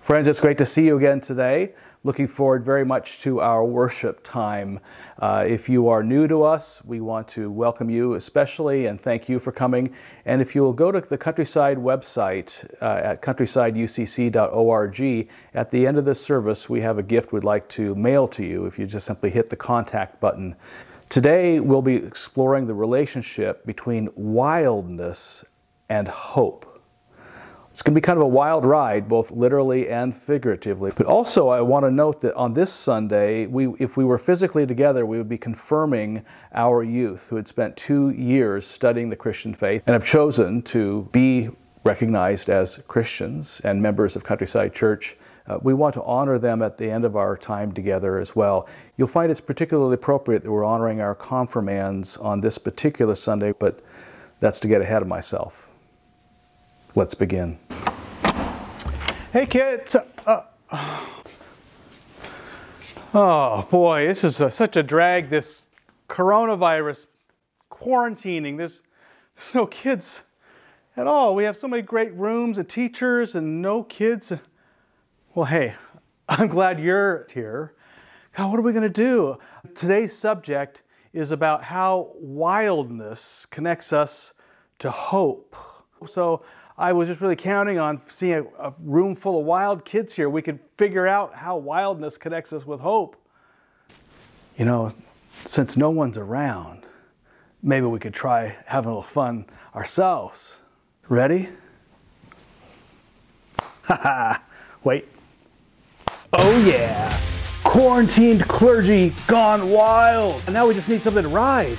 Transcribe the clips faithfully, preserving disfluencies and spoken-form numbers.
Friends, it's great to see you again today. Looking forward very much to our worship time. Uh, if you are new to us, we want to welcome you especially and thank you for coming. And if you will go to the Countryside website uh, at countryside u c c dot org, at the end of this service, we have a gift we'd like to mail to you if you just simply hit the contact button. Today, we'll be exploring the relationship between wildness and hope. It's going to be kind of a wild ride, both literally and figuratively. But also, I want to note that on this Sunday, we, if we were physically together, we would be confirming our youth who had spent two years studying the Christian faith and have chosen to be recognized as Christians and members of Countryside Church. Uh, we want to honor them at the end of our time together as well. You'll find it's particularly appropriate that we're honoring our confirmands on this particular Sunday, but that's to get ahead of myself. Let's begin. Hey kids. Uh, oh boy, this is a, such a drag, this coronavirus quarantining. There's, there's no kids at all. We have so many great rooms and teachers and no kids. Well, hey, I'm glad you're here. God, what are we going to do? Today's subject is about how wildness connects us to hope. So I was just really counting on seeing a, a room full of wild kids here. We could figure out how wildness connects us with hope. You know, since no one's around, maybe we could try having a little fun ourselves. Ready? Haha, wait. Oh yeah, quarantined clergy gone wild. And now we just need something to ride.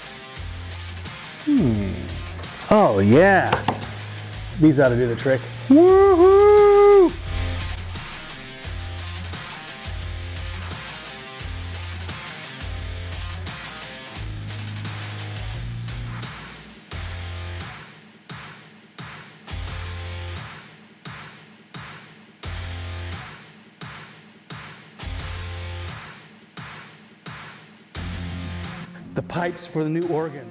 Hmm, oh yeah. These ought to do the trick. Woohoo! The pipes for the new organ.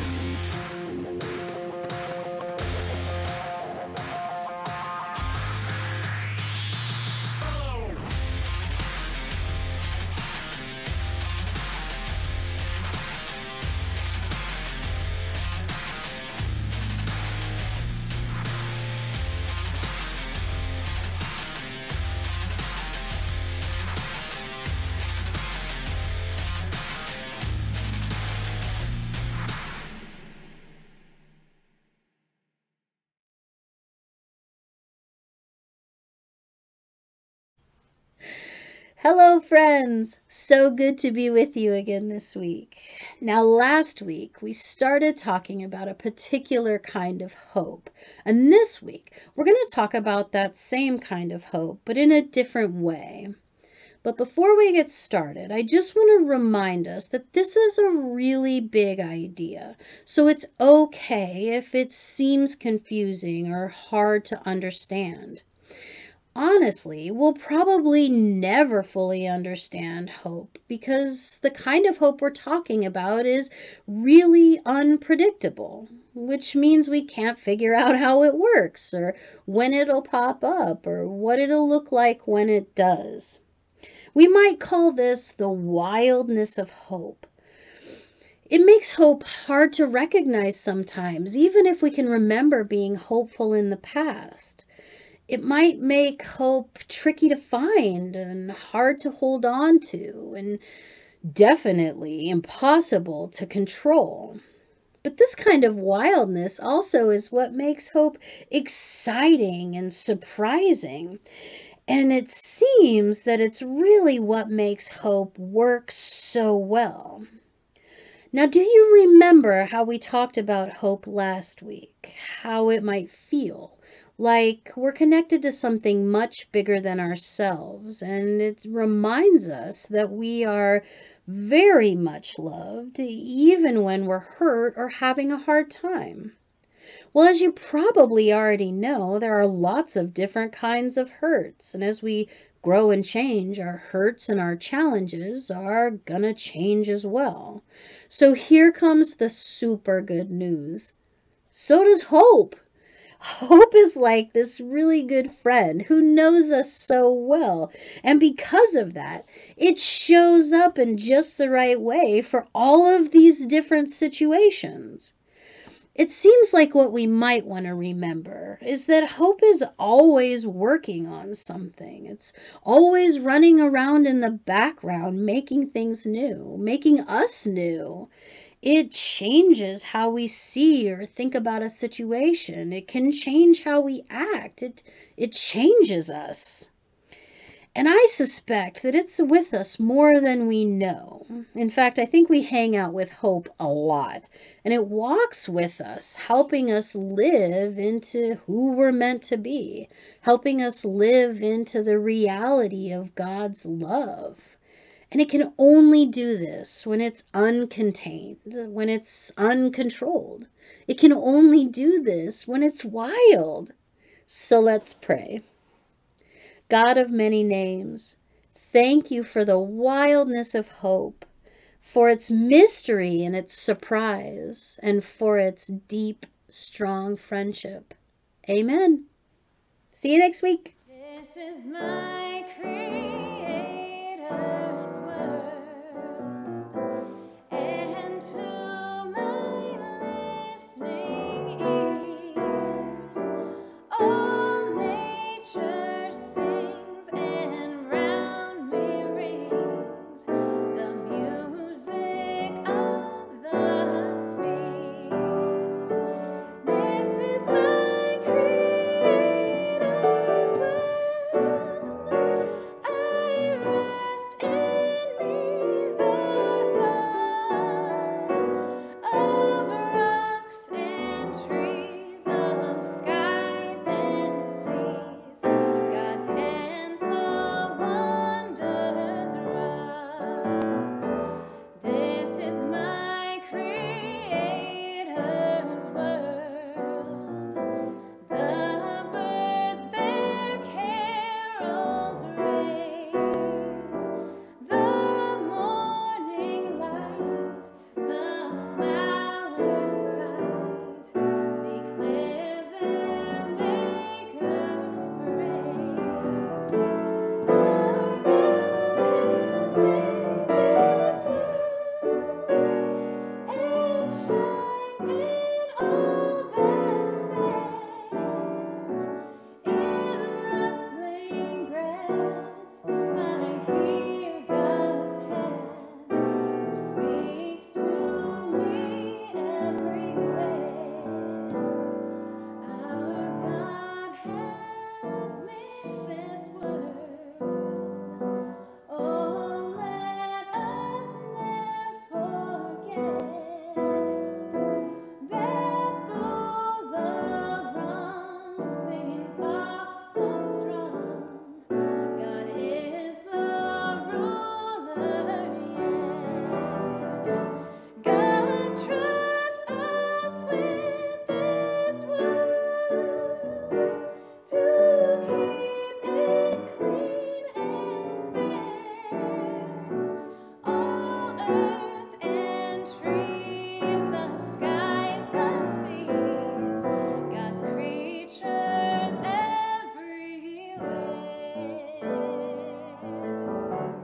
Hello friends! So good to be with you again this week. Now last week we started talking about a particular kind of hope, and this week we're going to talk about that same kind of hope, but in a different way. But before we get started, I just want to remind us that this is a really big idea, so it's okay if it seems confusing or hard to understand. Honestly, we'll probably never fully understand hope because the kind of hope we're talking about is really unpredictable, which means we can't figure out how it works or when it'll pop up or what it'll look like when it does. We might call this the wildness of hope. It makes hope hard to recognize sometimes, even if we can remember being hopeful in the past. It might make hope tricky to find and hard to hold on to and definitely impossible to control. But this kind of wildness also is what makes hope exciting and surprising. And it seems that it's really what makes hope work so well. Now, do you remember how we talked about hope last week? How it might feel? Like we're connected to something much bigger than ourselves, and it reminds us that we are very much loved, even when we're hurt or having a hard time. Well, as you probably already know, there are lots of different kinds of hurts, and as we grow and change, our hurts and our challenges are gonna change as well. So here comes the super good news. So does hope. Hope is like this really good friend who knows us so well. And because of that, it shows up in just the right way for all of these different situations. It seems like what we might want to remember is that hope is always working on something. It's always running around in the background, making things new, making us new. It changes how we see or think about a situation. It can change how we act. It, it changes us. And I suspect that it's with us more than we know. In fact, I think we hang out with hope a lot. And it walks with us, helping us live into who we're meant to be, helping us live into the reality of God's love. And it can only do this when it's uncontained, when it's uncontrolled. It can only do this when it's wild. So let's pray. God of many names, thank you for the wildness of hope, for its mystery and its surprise, and for its deep, strong friendship. Amen. See you next week. This is my Creator's word, and to my listening ears, all nature sings and round me rings the music of the spheres. This is my Creator's word. I rest in me the thought of rocks and trees, of skies and seas. God's hands the wonders wrought. This is my Creator's world. The birds their carols raise, the morning light, the flowers bright, declare their Maker's praise. Our God has made this world, it shines in all that's fair, in rustling grass I hear God pass, who speaks to me everywhere. Our God has made this world. Oh, let us never forget that though the wrong seems oft so strong, God is the ruler yet. God trusts us with this world to keep it clean and fair. All earth and trees, the skies, the seas, God's creatures everywhere.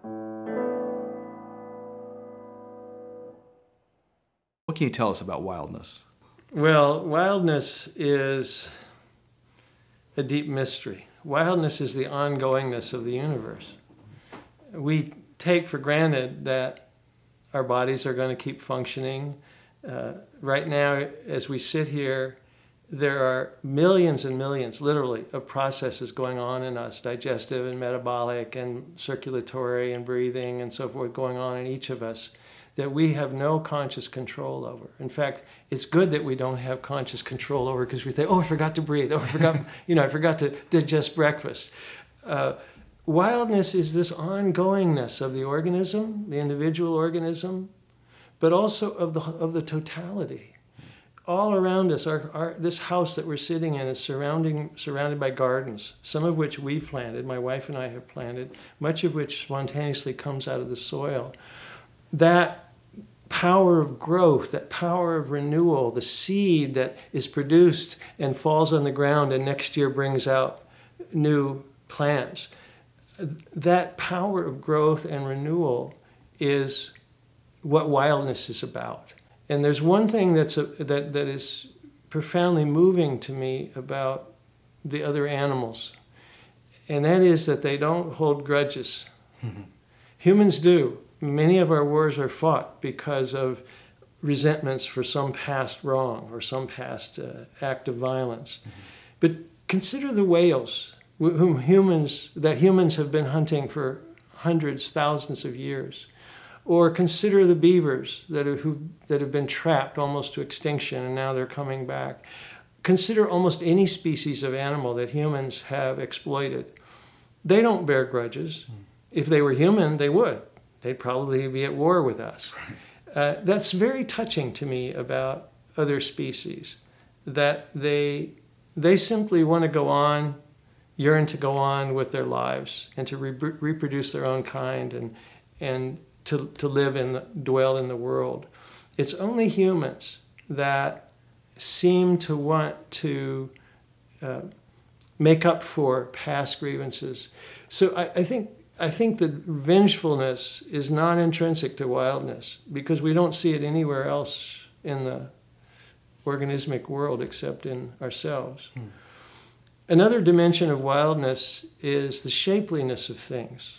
What can you tell us about wildness? Well, wildness is a deep mystery. Wildness is the ongoingness of the universe. We take for granted that our bodies are going to keep functioning. Uh, right now, as we sit here, there are millions and millions, literally, of processes going on in us, digestive and metabolic and circulatory and breathing and so forth going on in each of us that we have no conscious control over. In fact, it's good that we don't have conscious control over because we think, oh, I forgot to breathe. Oh, I forgot, you know, I forgot to digest breakfast. Uh, wildness is this ongoingness of the organism, the individual organism, but also of the of the totality. All around us, our, our, this house that we're sitting in is surrounding, surrounded by gardens, some of which we've planted, my wife and I have planted, much of which spontaneously comes out of the soil. That power of growth, that power of renewal, the seed that is produced and falls on the ground and next year brings out new plants. That power of growth and renewal is what wildness is about. And there's one thing that's a, that, that is profoundly moving to me about the other animals, and that is that they don't hold grudges. Mm-hmm. Humans do. Many of our wars are fought because of resentments for some past wrong or some past uh, act of violence. Mm-hmm. But consider the whales, whom humans that humans have been hunting for hundreds, thousands of years. Or consider the beavers that have, who, that have been trapped almost to extinction and now they're coming back. Consider almost any species of animal that humans have exploited. They don't bear grudges. Mm. If they were human, they would. They'd probably be at war with us. Right. Uh, that's very touching to me about other species, that they, they simply want to go on, yearn to go on with their lives and to re- reproduce their own kind and, and to, to live and dwell in the world. It's only humans that seem to want to uh, make up for past grievances. So I, I think I think that vengefulness is not intrinsic to wildness because we don't see it anywhere else in the organismic world except in ourselves. Hmm. Another dimension of wildness is the shapeliness of things.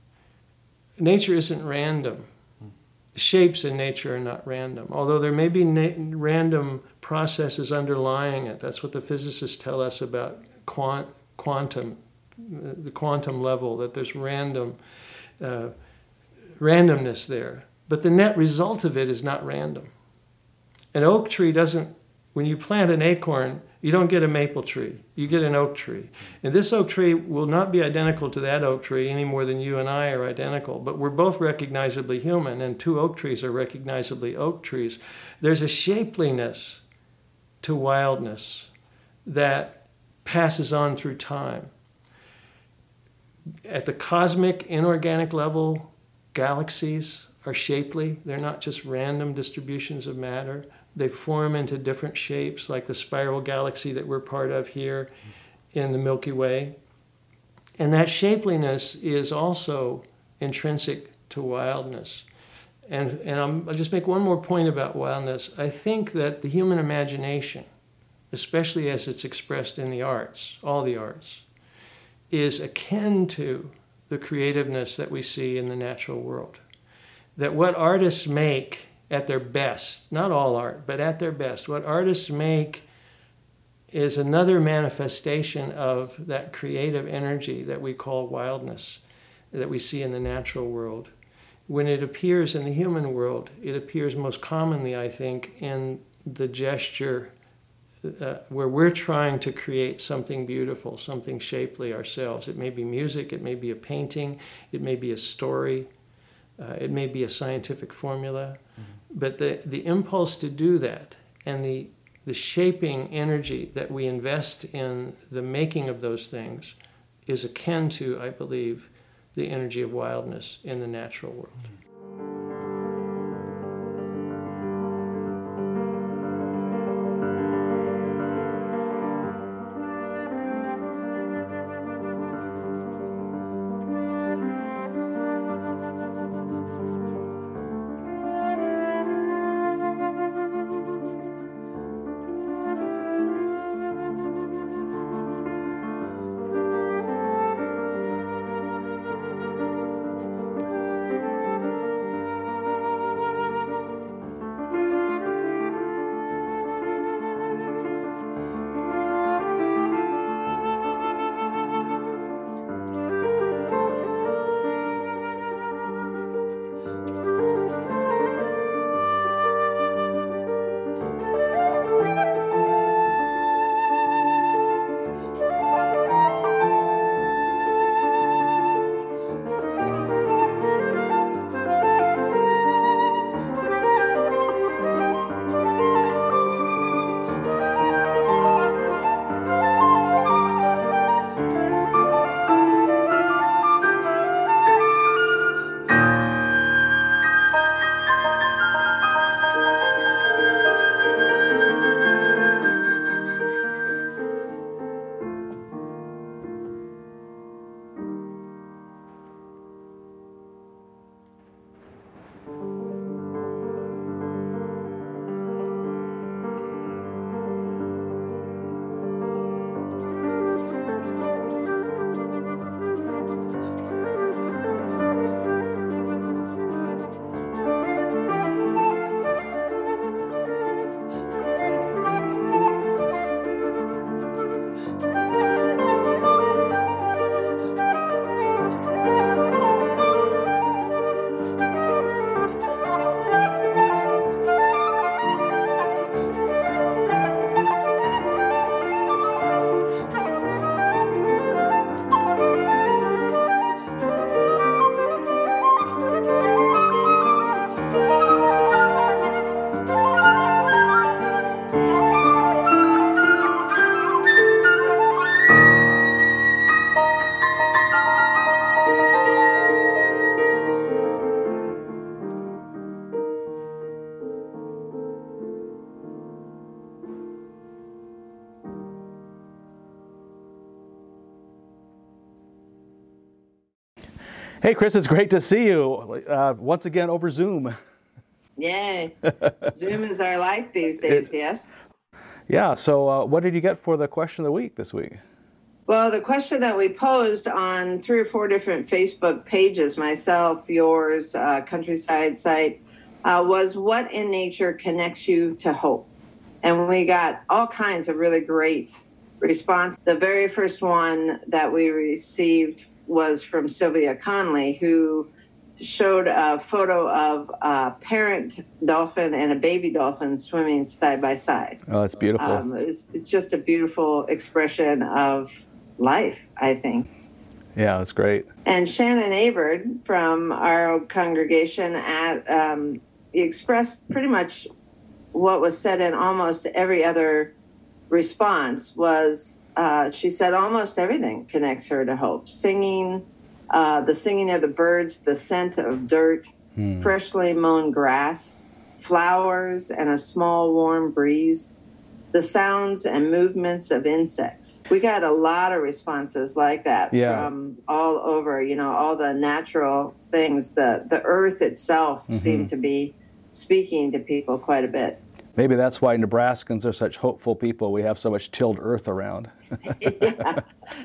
Nature isn't random. The shapes in nature are not random, although there may be na- random processes underlying it. That's what the physicists tell us about quant- quantum, the quantum level, that there's random uh, randomness there. But the net result of it is not random. An oak tree doesn't, when you plant an acorn, you don't get a maple tree, you get an oak tree. And this oak tree will not be identical to that oak tree any more than you and I are identical, but we're both recognizably human, and two oak trees are recognizably oak trees. There's a shapeliness to wildness that passes on through time. At the cosmic, inorganic level, galaxies are shapely. They're not just random distributions of matter. They form into different shapes, like the spiral galaxy that we're part of here in the Milky Way. And that shapeliness is also intrinsic to wildness. And, and I'm, I'll just make one more point about wildness. I think that the human imagination, especially as it's expressed in the arts, all the arts, is akin to the creativeness that we see in the natural world. That what artists make at their best, not all art, but at their best, what artists make is another manifestation of that creative energy that we call wildness, that we see in the natural world. When it appears in the human world, it appears most commonly, I think, in the gesture uh, where we're trying to create something beautiful, something shapely ourselves. It may be music, it may be a painting, it may be a story, uh, it may be a scientific formula. Mm-hmm. But the, the impulse to do that and the, the shaping energy that we invest in the making of those things is akin to, I believe, the energy of wildness in the natural world. Hey, Chris, it's great to see you uh, once again over Zoom. Yay. Zoom is our life these days, It- yes? Yeah, so uh, what did you get for the question of the week this week? Well, the question that we posed on three or four different Facebook pages, myself, yours, uh, Countryside site, uh, was what in nature connects you to hope? And we got all kinds of really great response. The very first one that we received was from Sylvia Conley, who showed a photo of a parent dolphin and a baby dolphin swimming side by side. Oh, that's beautiful. Um, it was, it's just a beautiful expression of life, I think. Yeah, that's great. And Shannon Aberd from our congregation at, um, expressed pretty much what was said in almost every other response was, uh, she said almost everything connects her to hope. Singing, uh, the singing of the birds, the scent of dirt, Hmm. freshly mown grass, flowers and a small warm breeze, the sounds and movements of insects. We got a lot of responses like that Yeah. from all over, you know, all the natural things. The, the earth itself Mm-hmm. seemed to be speaking to people quite a bit. Maybe that's why Nebraskans are such hopeful people. We have so much tilled earth around. Yeah.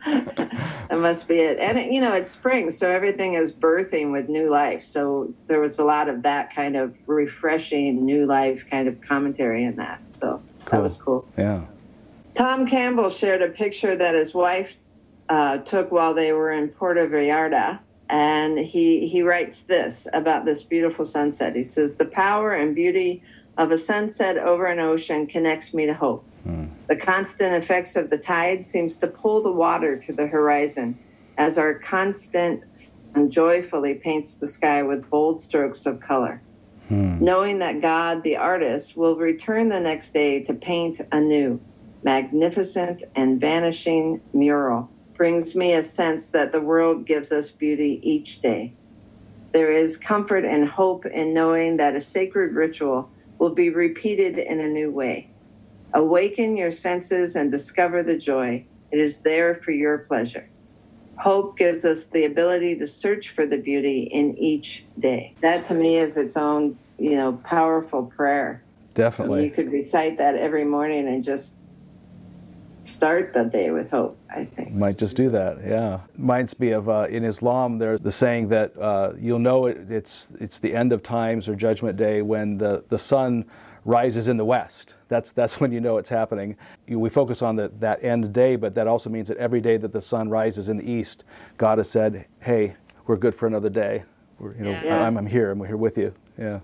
That must be it. And, it, you know, it's spring, so everything is birthing with new life. So there was a lot of that kind of refreshing new life kind of commentary in that. So Cool. that was cool. Yeah. Tom Campbell shared a picture that his wife uh, took while they were in Puerto Vallarta. And he, he writes this about this beautiful sunset. He says, "The power and beauty of a sunset over an ocean connects me to hope. The constant effects of the tide seems to pull the water to the horizon as our constant sun joyfully paints the sky with bold strokes of color. Knowing that God, the artist, will return the next day to paint a new, magnificent and vanishing mural brings me a sense that the world gives us beauty each day. There is comfort and hope in knowing that a sacred ritual will be repeated in a new way. Awaken your senses and discover the joy. It is there for your pleasure. Hope gives us the ability to search for the beauty in each day." That to me is its own, you know, powerful prayer. I mean, Definitely. you could recite that every morning and just start the day with hope, I think. Might just do that, yeah. Reminds me of, uh, in Islam, there's the saying that uh, you'll know it, it's it's the end of times or judgment day when the, the sun rises in the west. That's that's when you know it's happening. You, we focus on the, that end day, but that also means that every day that the sun rises in the east, God has said, hey, we're good for another day. We're, you know, Yeah. I'm, I'm here, I'm here with you, yeah.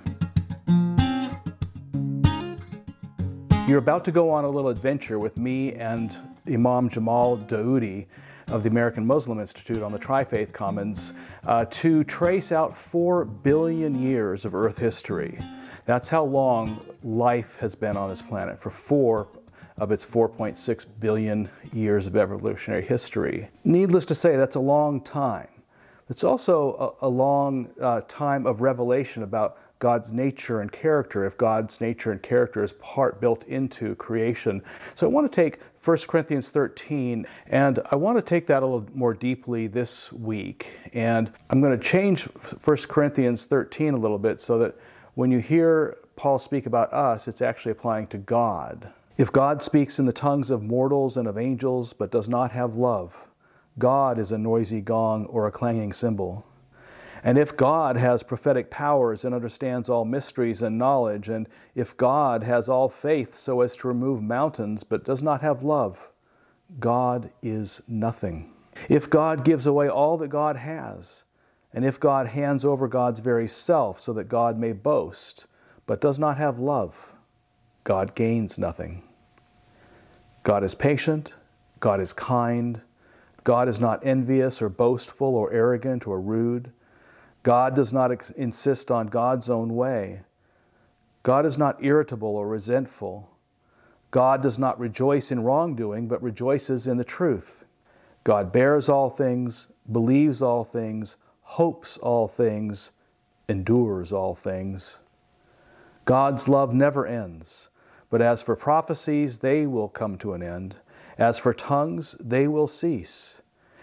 You're about to go on a little adventure with me and Imam Jamal Daoudi of the American Muslim Institute on the Tri-Faith Commons uh, to trace out four billion years of Earth history. That's how long life has been on this planet, for four of its four point six billion years of evolutionary history. Needless to say, that's a long time. It's also a, a long uh, time of revelation about God's nature and character, if God's nature and character is part built into creation. So I want to take First Corinthians thirteen, and I want to take that a little more deeply this week. And I'm going to change First Corinthians thirteen a little bit so that when you hear Paul speak about us, it's actually applying to God. If God speaks in the tongues of mortals and of angels, but does not have love, God is a noisy gong or a clanging cymbal. And if God has prophetic powers and understands all mysteries and knowledge, and if God has all faith so as to remove mountains but does not have love, God is nothing. If God gives away all that God has, and if God hands over God's very self so that God may boast, but does not have love, God gains nothing. God is patient, God is kind, God is not envious or boastful or arrogant or rude. God does not ex- insist on God's own way. God is not irritable or resentful. God does not rejoice in wrongdoing, but rejoices in the truth. God bears all things, believes all things, hopes all things, endures all things. God's love never ends, but as for prophecies, they will come to an end. As for tongues, they will cease.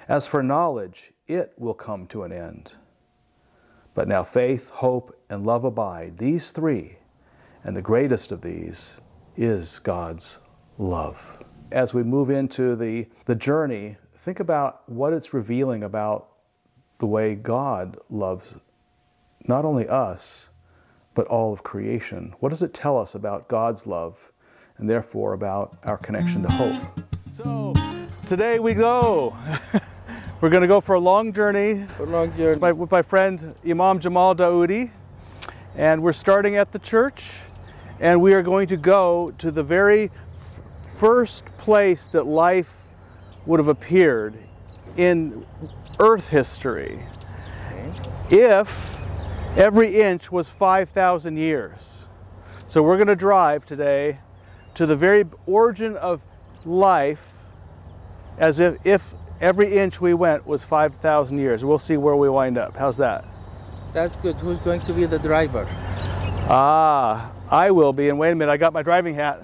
As for knowledge, it will come to an end. But now faith, hope, and love abide, these three, and the greatest of these is God's love. As we move into the, the journey, think about what it's revealing about the way God loves not only us, but all of creation. What does it tell us about God's love, and therefore about our connection to hope? So, today we go. We're going to go for a long journey, A long journey. with my, with my friend Imam Jamal Dawoodi, and we're starting at the church, and we are going to go to the very f- first place that life would have appeared in Earth history if every inch was five thousand years. So we're going to drive today to the very origin of life, as if, if every inch we went was five thousand years. We'll see where we wind up. How's that? That's good. Who's going to be the driver? Ah, I will be. And wait a minute, I got my driving hat.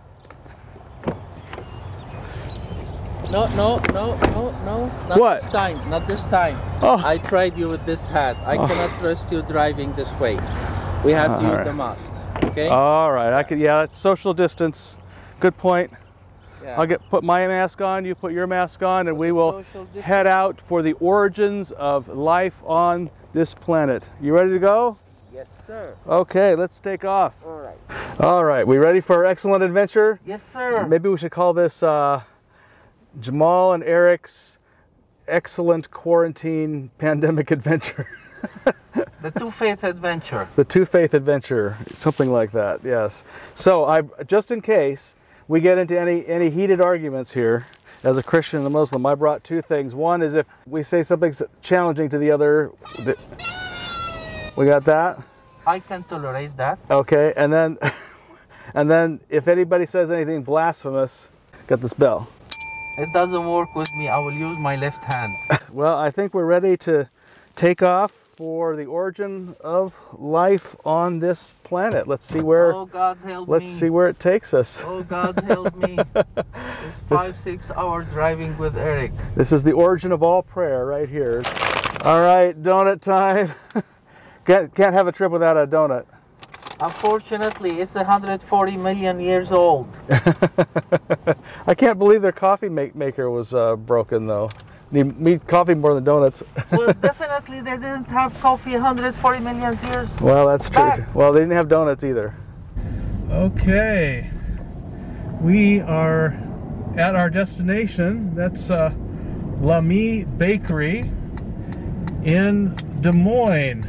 No, no, no, no, no. Not What? this time. Not this time. Oh. I tried you with this hat. I Oh. cannot trust you driving this way. We have to All use right. the mask. Okay? All right, I could. Yeah, that's social distance. Good point. Yeah. I'll get put my mask on. You put your mask on, and we will Social distance. head out for the origins of life on this planet. You ready to go? Yes, sir. Okay, let's take off. All right. All right, we ready for our excellent adventure? Yes, sir. Maybe we should call this uh, Jamal and Eric's excellent quarantine pandemic adventure. The Two Faith Adventure. The Two Faith Adventure, something like that. Yes. So, I just in case we get into any any heated arguments here, as a Christian and a Muslim, I brought two things. One is if we say something challenging to the other. th- We got that? I can tolerate that. Okay. And then, and then if anybody says anything blasphemous, got this bell. It doesn't work with me. I will use my left hand. Well, I think we're ready to take off for the origin of life on this planet. Let's see where. Oh, God help let's me. see where it takes us. Oh, God help me. It's five, six hours driving with Eric. This is the origin of all prayer right here. All right, donut time. can't, can't have a trip without a donut. Unfortunately, it's one hundred forty million years old. I can't believe their coffee make, maker was uh, broken though. Need, need coffee more than donuts. Well, definitely they didn't have coffee one hundred forty million years. Well, that's true. Back. Well, they didn't have donuts either. Okay, we are at our destination. That's uh, Lamy Bakery in Des Moines.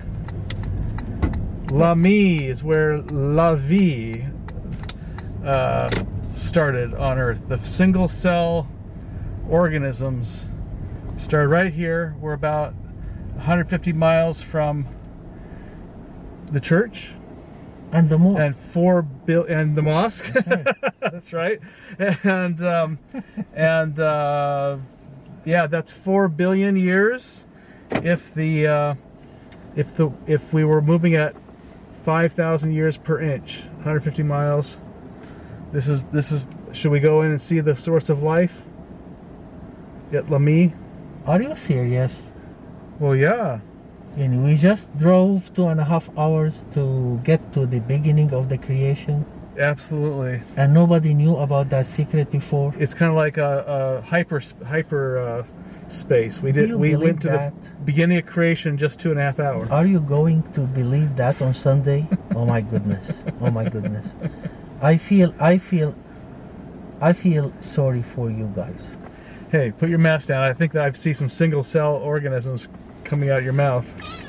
Lamy is where La Vie uh, started on Earth. The single cell organisms started right here. We're about one hundred fifty miles from the church. And the more. And four bil and the mosque. That's right. And um, and uh, yeah, that's four billion years. If the uh, if the if we were moving at five thousand years per inch, one hundred fifty miles. This is this is. Should we go in and see the source of life at Lamy? Are you serious? Well, yeah. And we just drove two and a half hours to get to the beginning of the creation, Absolutely. and nobody knew about that secret before. It's kind of like a, a hyper hyper uh, space. We Do did. you We believe went to that? the beginning of creation just two and a half hours. Are you going to believe that on Sunday? Oh my goodness! Oh my goodness! I feel, I feel, I feel sorry for you guys. Hey, put your mask down. I think that I see some single cell organisms coming out of your mouth.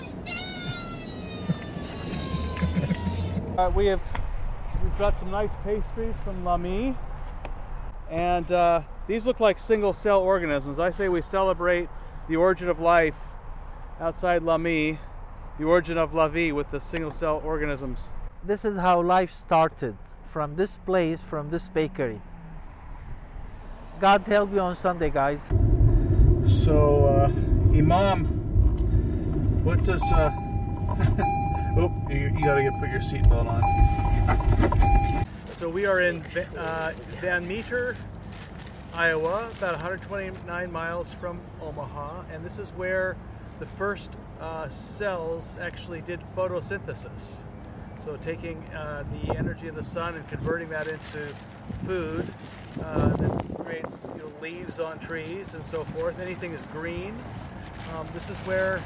uh, we have we've got some nice pastries from Lamy, and uh, these look like single cell organisms. I say we celebrate the origin of life outside Lamy, the origin of La Vie with the single cell organisms. This is how life started, from this place, from this bakery. God help you on Sunday, guys. So, uh, Imam, what does, uh, oh, you, you gotta get, put your seatbelt on. So we are in uh, Van Meter, Iowa, about one hundred twenty-nine miles from Omaha, and this is where the first uh, cells actually did photosynthesis. So taking uh, the energy of the sun and converting that into food uh, that creates you know, leaves on trees and so forth. Anything is green. Um, this is where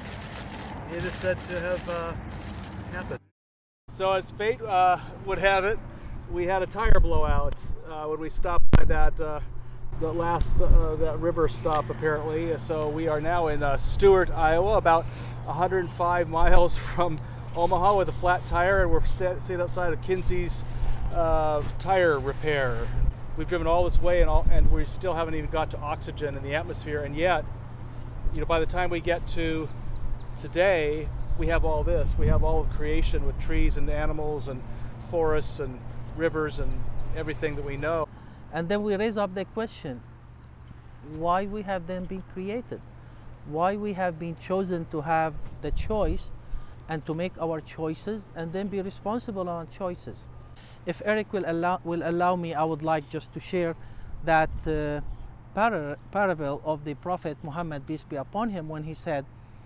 it is said to have uh, happened. So as fate uh, would have it, we had a tire blowout uh, when we stopped by that uh, the last uh, that river stop apparently. So we are now in uh, Stuart, Iowa, about one hundred five miles from Omaha with a flat tire, and we're st- staying outside of Kinsey's uh, tire repair. We've driven all this way, and all, and we still haven't even got to oxygen in the atmosphere. And yet, you know, by the time we get to today, we have all this. We have all of creation with trees and animals and forests and rivers and everything that we know. And then we raise up the question, why we have then been created? Why we have been chosen to have the choice and to make our choices and then be responsible on choices. If Eric will allow, will allow me, I would like just to share that uh, par- parable of the Prophet Muhammad, peace be upon him, when he said,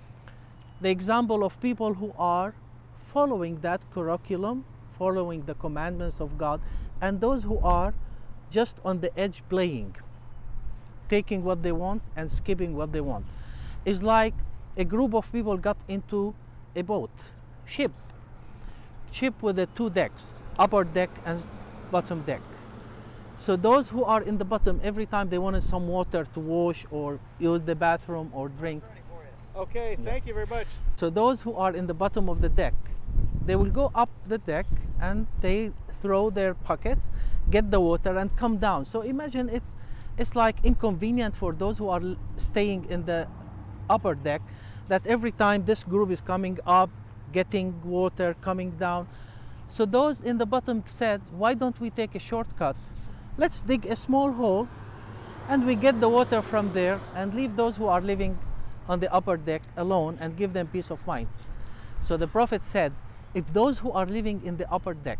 the example of people who are following that curriculum, following the commandments of God, and those who are just on the edge playing, taking what they want and skipping what they want. It's like a group of people got into a boat, ship, ship with the two decks, upper deck and bottom deck. So those who are in the bottom, every time they wanted some water to wash or use the bathroom or drink. Okay, thank you very much. So those who are in the bottom of the deck, they will go up the deck and they throw their pockets, get the water and come down. So imagine it's it's like inconvenient for those who are staying in the upper deck, that every time this group is coming up, getting water, coming down. So those in the bottom said, why don't we take a shortcut? Let's dig a small hole and we get the water from there and leave those who are living on the upper deck alone and give them peace of mind. So the Prophet said, if those who are living in the upper deck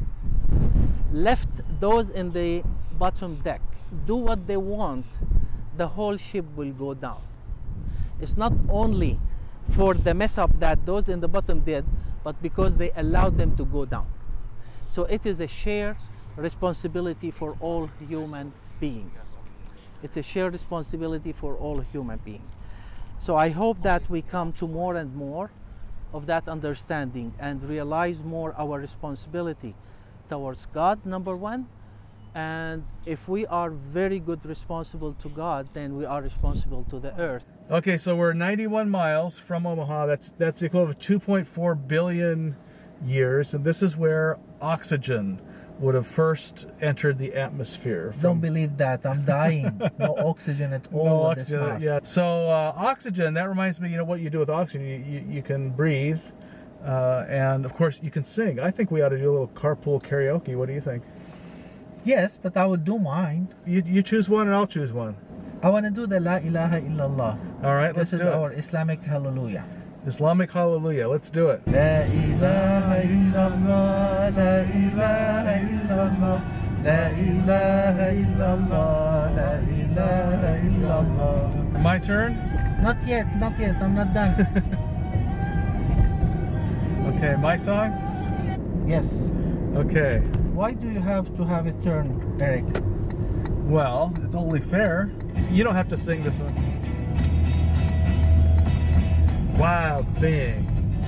left those in the bottom deck do what they want, the whole ship will go down. It's not only for the mess up that those in the bottom did, but because they allowed them to go down. So it is a shared responsibility for all human beings. It's a shared responsibility for all human beings. So I hope that we come to more and more of that understanding and realize more our responsibility towards God, number one. And if we are very good responsible to God, then we are responsible to the earth. Okay, so we're ninety-one miles from Omaha. That's that's the equivalent of two point four billion years, and this is where oxygen would have first entered the atmosphere. Don't believe that. I'm dying. No oxygen at all. No with this oxygen. mask. Yeah. So uh, oxygen. That reminds me. You know what you do with oxygen? You you, you can breathe, uh, and of course you can sing. I think we ought to do a little carpool karaoke. What do you think? Yes, but I will do mine. You you choose one, and I'll choose one. I want to do the La ilaha illallah. All right, let's This do is it. our Islamic hallelujah. Islamic hallelujah. Let's do it. La ilaha illallah, la ilaha illallah, la ilaha illallah, la ilaha illallah. My turn. Not yet, not yet. I'm not done. Okay, my song. Yes. Okay. Why do you have to have a turn, Eric? Well, it's only fair. You don't have to sing this one. Wild thing,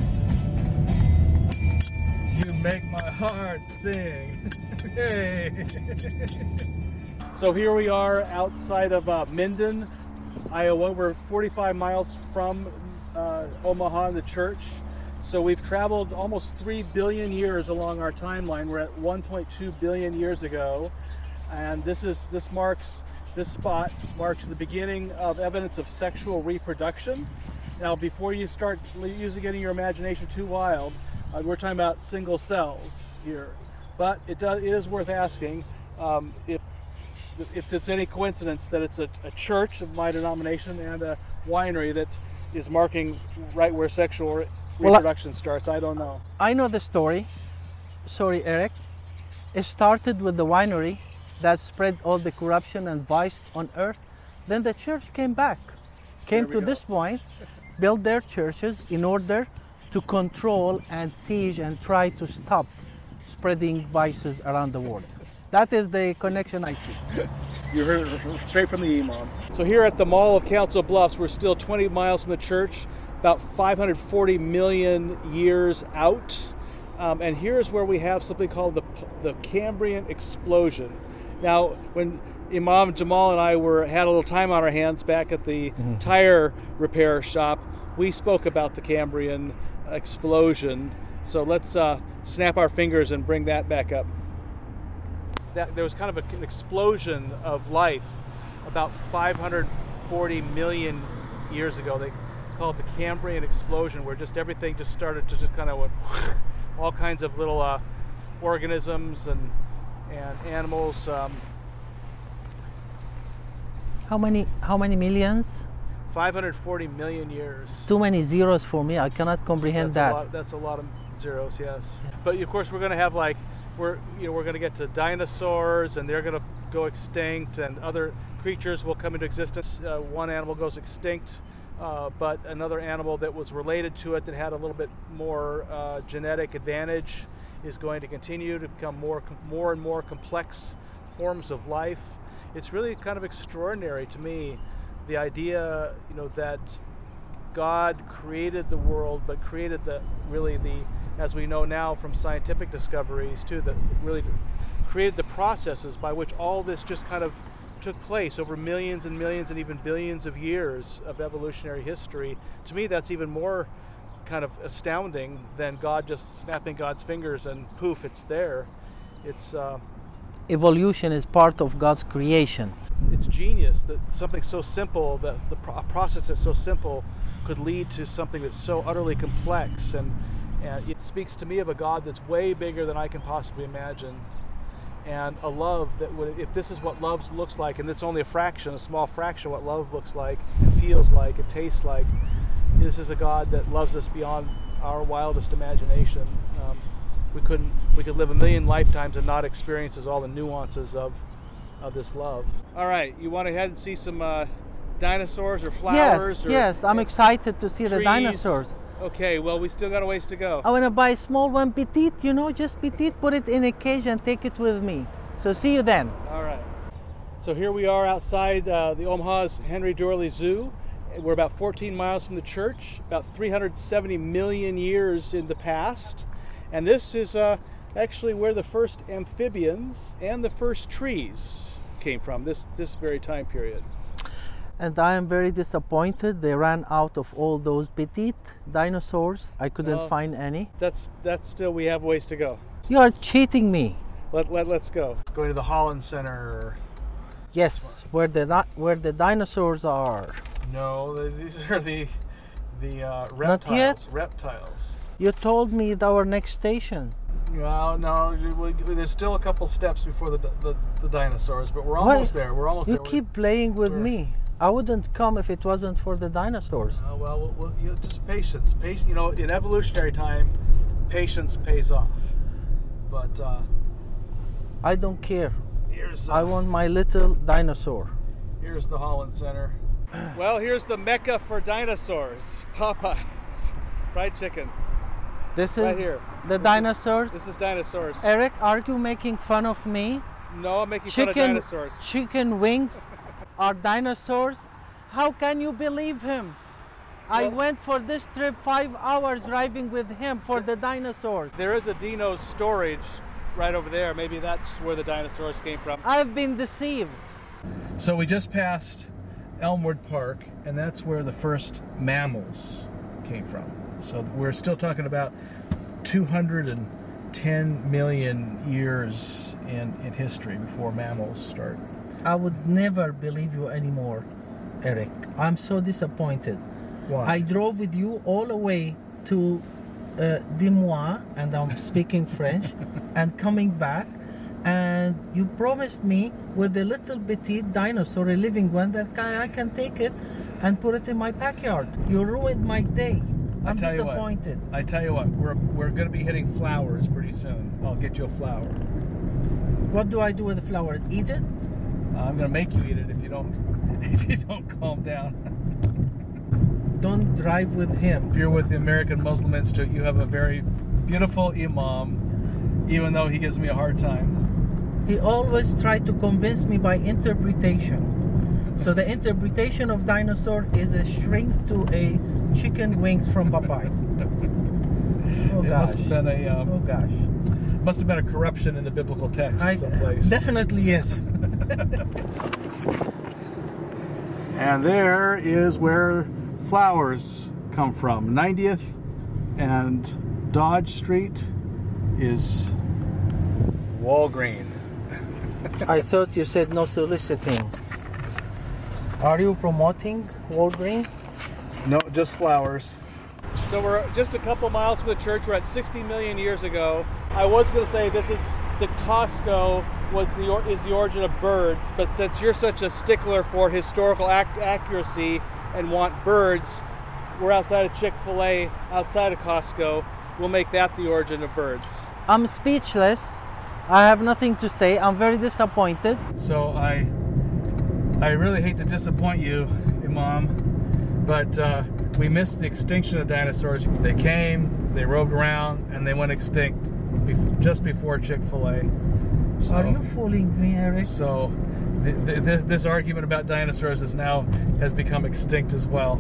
you make my heart sing. Hey. So here we are outside of uh, Minden, Iowa. We're forty-five miles from uh, Omaha, the church. So we've traveled almost three billion years along our timeline. We're at one point two billion years ago, and this is this marks this spot marks the beginning of evidence of sexual reproduction. Now, before you start using getting your imagination too wild, uh, we're talking about single cells here. But it does it is worth asking um, if if it's any coincidence that it's a, a church of my denomination and a winery that is marking right where sexual re- Well, I- reproduction starts. I don't know. I know the story. Sorry, Eric. It started with the winery that spread all the corruption and vice on earth. Then the church came back, came There we to go. this point, built their churches in order to control and siege and try to stop spreading vices around the world. That is the connection I see. You heard it straight from the Imam. So here at the Mall of Council Bluffs, we're still twenty miles from the church, about five hundred forty million years out. Um, and here's where we have something called the, the Cambrian explosion. Now, when Imam Jamal and I were had a little time on our hands back at the mm-hmm. tire repair shop, we spoke about the Cambrian explosion. So let's uh, snap our fingers and bring that back up. That there was kind of a, an explosion of life about five hundred forty million years ago. They call it the Cambrian explosion, where just everything just started to just kind of went, all kinds of little uh, organisms and and animals. Um, how many how many millions? five hundred forty million years. Too many zeros for me. I cannot comprehend that's that. A lot, that's a lot of zeros, yes. Yeah. But of course, we're going to have like we're you know we're going to get to dinosaurs, and they're going to go extinct, and other creatures will come into existence. Uh, one animal goes extinct, uh, but another animal that was related to it that had a little bit more uh, genetic advantage is going to continue to become more more and more complex forms of life. It's really kind of extraordinary to me, the idea, you know, that God created the world, but created the really the, as we know now from scientific discoveries too, that really created the processes by which all this just kind of took place over millions and millions and even billions of years of evolutionary history. To me, that's even more kind of astounding than God just snapping God's fingers and poof, it's there. It's uh, evolution is part of God's creation. It's genius that something so simple, that the pro- a process that's so simple could lead to something that's so utterly complex, and, and it speaks to me of a God that's way bigger than I can possibly imagine, and a love that would, if this is what love looks like, and it's only a fraction, a small fraction of what love looks like, and feels like, and tastes like, this is a God that loves us beyond our wildest imagination. Um, we couldn't, we could live a million lifetimes and not experience all the nuances of of this love. All right, you want to head and see some uh, dinosaurs or flowers? Yes, or, yes, I'm uh, excited to see trees. the dinosaurs. Okay, well, we still got a ways to go. I want to buy a small one, petite, you know, just petite, put it in a cage and take it with me. So see you then. All right. So here we are outside uh, the Omaha's Henry Doorly Zoo. We're about fourteen miles from the church, about three hundred seventy million years in the past. And this is uh, actually where the first amphibians and the first trees came from, this this very time period. And I am very disappointed. They ran out of all those petite dinosaurs. I couldn't Well, find any. That's that's still, we have ways to go. You are cheating me. Let, let, let's go. Going to the Holland Center. Yes, where the di- where the dinosaurs are. No, these are the the uh, reptiles. Not yet? Reptiles. You told me it's our next station. Well, no, we, there's still a couple steps before the the, the dinosaurs, but we're Why- almost there. We're almost You there. keep playing with we're- me. I wouldn't come if it wasn't for the dinosaurs. Uh, well, we'll, we'll you know, just patience. Patience. You know, in evolutionary time, patience pays off. But uh, I don't care. here's uh, I want my little dinosaur. here's the Holland Center. Well, here's the mecca for dinosaurs, Popeyes, fried chicken. This is Right here. the This is- dinosaurs. This is dinosaurs. Eric, are you making fun of me? No, I'm making fun of Chicken, dinosaurs. chicken wings are dinosaurs? How can you believe him? I Well- went for this trip five hours driving with him for the dinosaurs. There is a dino storage right over there. Maybe that's where the dinosaurs came from. I've been deceived. So we just passed Elmwood Park, and that's where the first mammals came from. So we're still talking about two hundred ten million years in, in history before mammals start. I would never believe you anymore, Eric. I'm so disappointed. Why? I drove with you all the way to uh, Dimois, and I'm speaking French, and coming back, and you promised me with a little petite dinosaur, a living one, that can, I can take it and put it in my backyard. You ruined my day. I I'm tell you what. disappointed. I tell you what, we're we're going to be hitting flowers pretty soon. I'll get you a flower. What do I do with the flowers? Eat it? Uh, I'm going to make you eat it if you don't if you don't calm down. Don't drive with him. If you're with the American Muslim Institute, you have a very beautiful imam, even though he gives me a hard time. He always tried to convince me by interpretation. So the interpretation of dinosaur is a shrink to a chicken wings from Popeye. Oh It gosh. must have been a um, Oh gosh. must have been a corruption in the biblical text I someplace. definitely yes. And there is where flowers come from. ninetieth and Dodge Street is Walgreen. I thought you said no soliciting. Are you promoting Walgreens? No, just flowers. So we're just a couple miles from the church. We're at sixty million years ago. I was going to say this is the Costco was the or, is the origin of birds, but since you're such a stickler for historical ac- accuracy and want birds, we're outside of Chick-fil-A, outside of Costco. We'll make that the origin of birds. I'm speechless. I have nothing to say. I'm very disappointed. So I, I really hate to disappoint you, Imam, but uh, we missed the extinction of dinosaurs. They came, they roved around, and they went extinct be- just before Chick-fil-A. So, Are you fooling me, Eric? So th- th- this, this argument about dinosaurs is now has become extinct as well.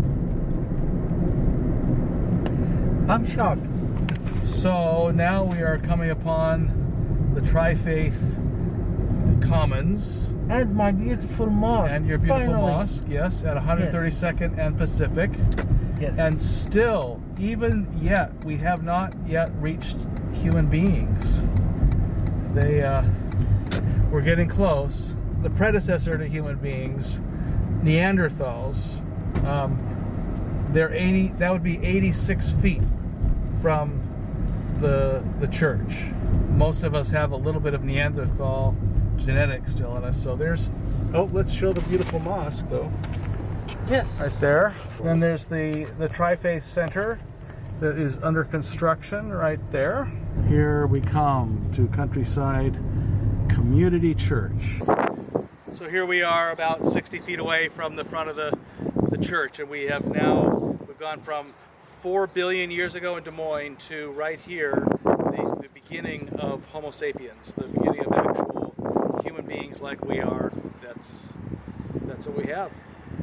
I'm shocked. So now we are coming upon the Tri-Faith Commons. And my beautiful mosque. And your beautiful Finally. mosque, yes, at one thirty-second and Pacific. Yes. And still, even yet, we have not yet reached human beings. They, uh, we're getting close. The predecessor to human beings, Neanderthals, um, they're eighty. That would be eighty-six feet from the the church. Most of us have a little bit of Neanderthal genetics still in us. So there's. Oh, let's show the beautiful mosque though. Yes. Right there. Then there's the, the Tri-Faith Center that is under construction right there. Here we come to Countryside Community Church. So here we are about sixty feet away from the front of the, the church, and we have now, we've gone from four billion years ago in Des Moines to right here, the, the beginning of Homo sapiens, the beginning of actual human beings like we are. That's, that's what we have.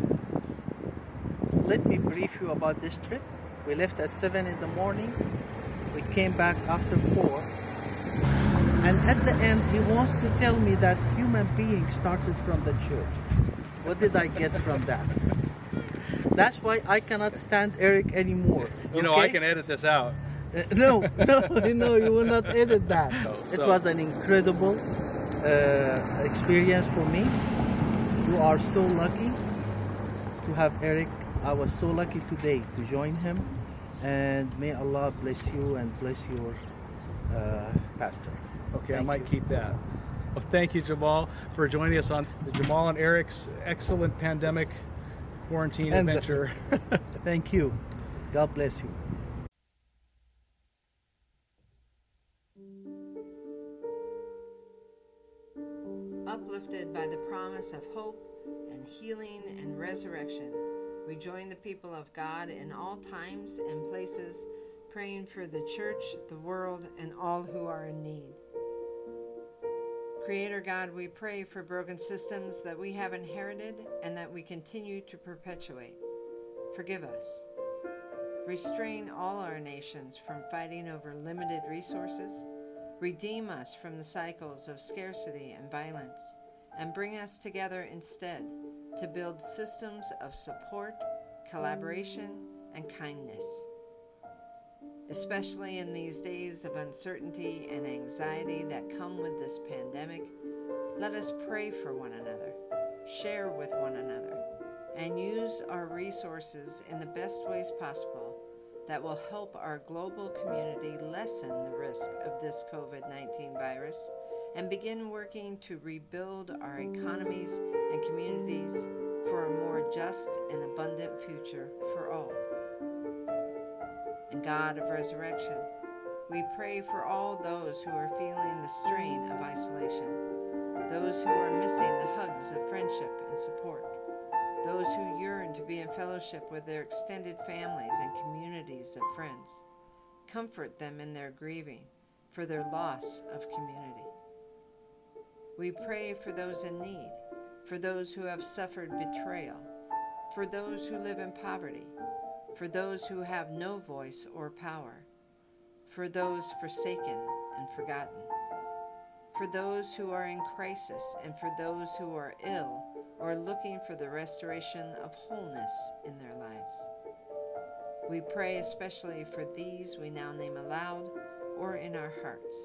Let me brief you about this trip. We left at seven in the morning. We came back after four. And at the end, he wants to tell me that human beings started from the church. What did I get from that? That's why I cannot stand Eric anymore. You know, I okay? can edit this out. Uh, no, no, no, you will not edit that. So- It was an incredible uh, experience for me. You are so lucky to have Eric. I was so lucky today to join him, and may Allah bless you and bless your uh, pastor. Okay, I Thank might you. keep that. Well, thank you, Jamal, for joining us on the Jamal and Eric's excellent pandemic quarantine And- adventure. Thank you. God bless you. Uplifted by the promise of hope and healing and resurrection, we join the people of God in all times and places, praying for the church, the world, and all who are in need. Creator God, we pray for broken systems that we have inherited and that we continue to perpetuate. Forgive us. Restrain all our nations from fighting over limited resources. Redeem us from the cycles of scarcity and violence, and bring us together instead to build systems of support, collaboration, and kindness. Especially in these days of uncertainty and anxiety that come with this pandemic, let us pray for one another, share with one another, and use our resources in the best ways possible that will help our global community lessen the risk of this covid nineteen virus and begin working to rebuild our economies and communities for a more just and abundant future for all. And God of resurrection, We pray for all those who are feeling the strain of isolation, those who are missing the hugs of friendship and support, those who yearn to be in fellowship with their extended families and communities of friends. Comfort them in their grieving for their loss of community. We pray for those in need, for those who have suffered betrayal, for those who live in poverty, for those who have no voice or power, for those forsaken and forgotten, for those who are in crisis, and for those who are ill or looking for the restoration of wholeness in their lives. We pray especially for these we now name aloud or in our hearts.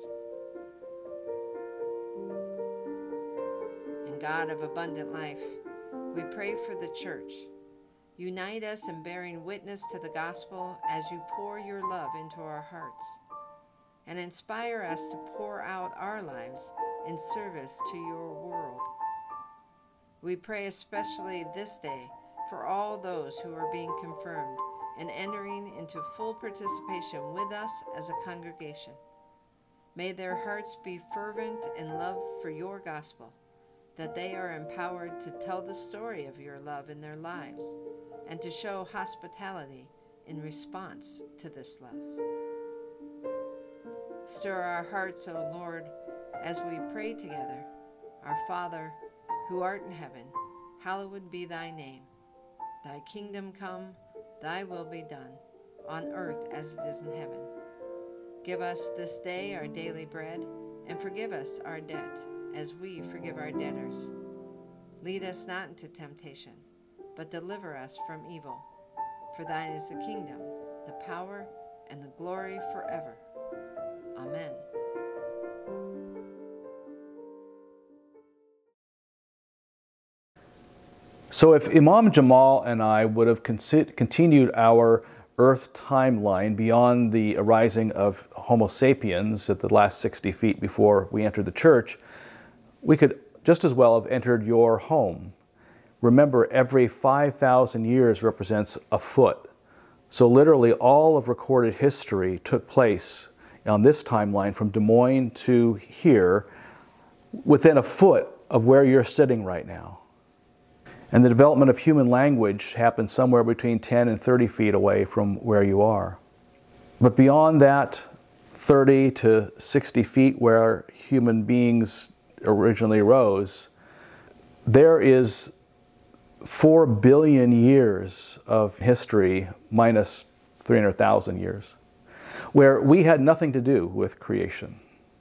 And God of abundant life, we pray for the church. Unite us in bearing witness to the gospel as you pour your love into our hearts, and inspire us to pour out our lives in service to your world. We pray especially this day for all those who are being confirmed and entering into full participation with us as a congregation. May their hearts be fervent in love for your gospel, that they are empowered to tell the story of your love in their lives and to show hospitality in response to this love. Stir our hearts, O Lord, as we pray together. Our Father, who art in heaven, hallowed be thy name. Thy kingdom come, thy will be done, on earth as it is in heaven. Give us this day our daily bread, and forgive us our debt, as we forgive our debtors. Lead us not into temptation, but deliver us from evil. For thine is the kingdom, the power, and the glory forever. Amen. So if Imam Jamal and I would have consi- continued our Earth timeline beyond the arising of Homo sapiens at the last sixty feet before we entered the church, we could just as well have entered your home. Remember, every five thousand years represents a foot. So literally all of recorded history took place on this timeline from Des Moines to here within a foot of where you're sitting right now. And the development of human language happened somewhere between ten and thirty feet away from where you are. But beyond that thirty to sixty feet where human beings originally arose, there is four billion years of history minus three hundred thousand years, where we had nothing to do with creation.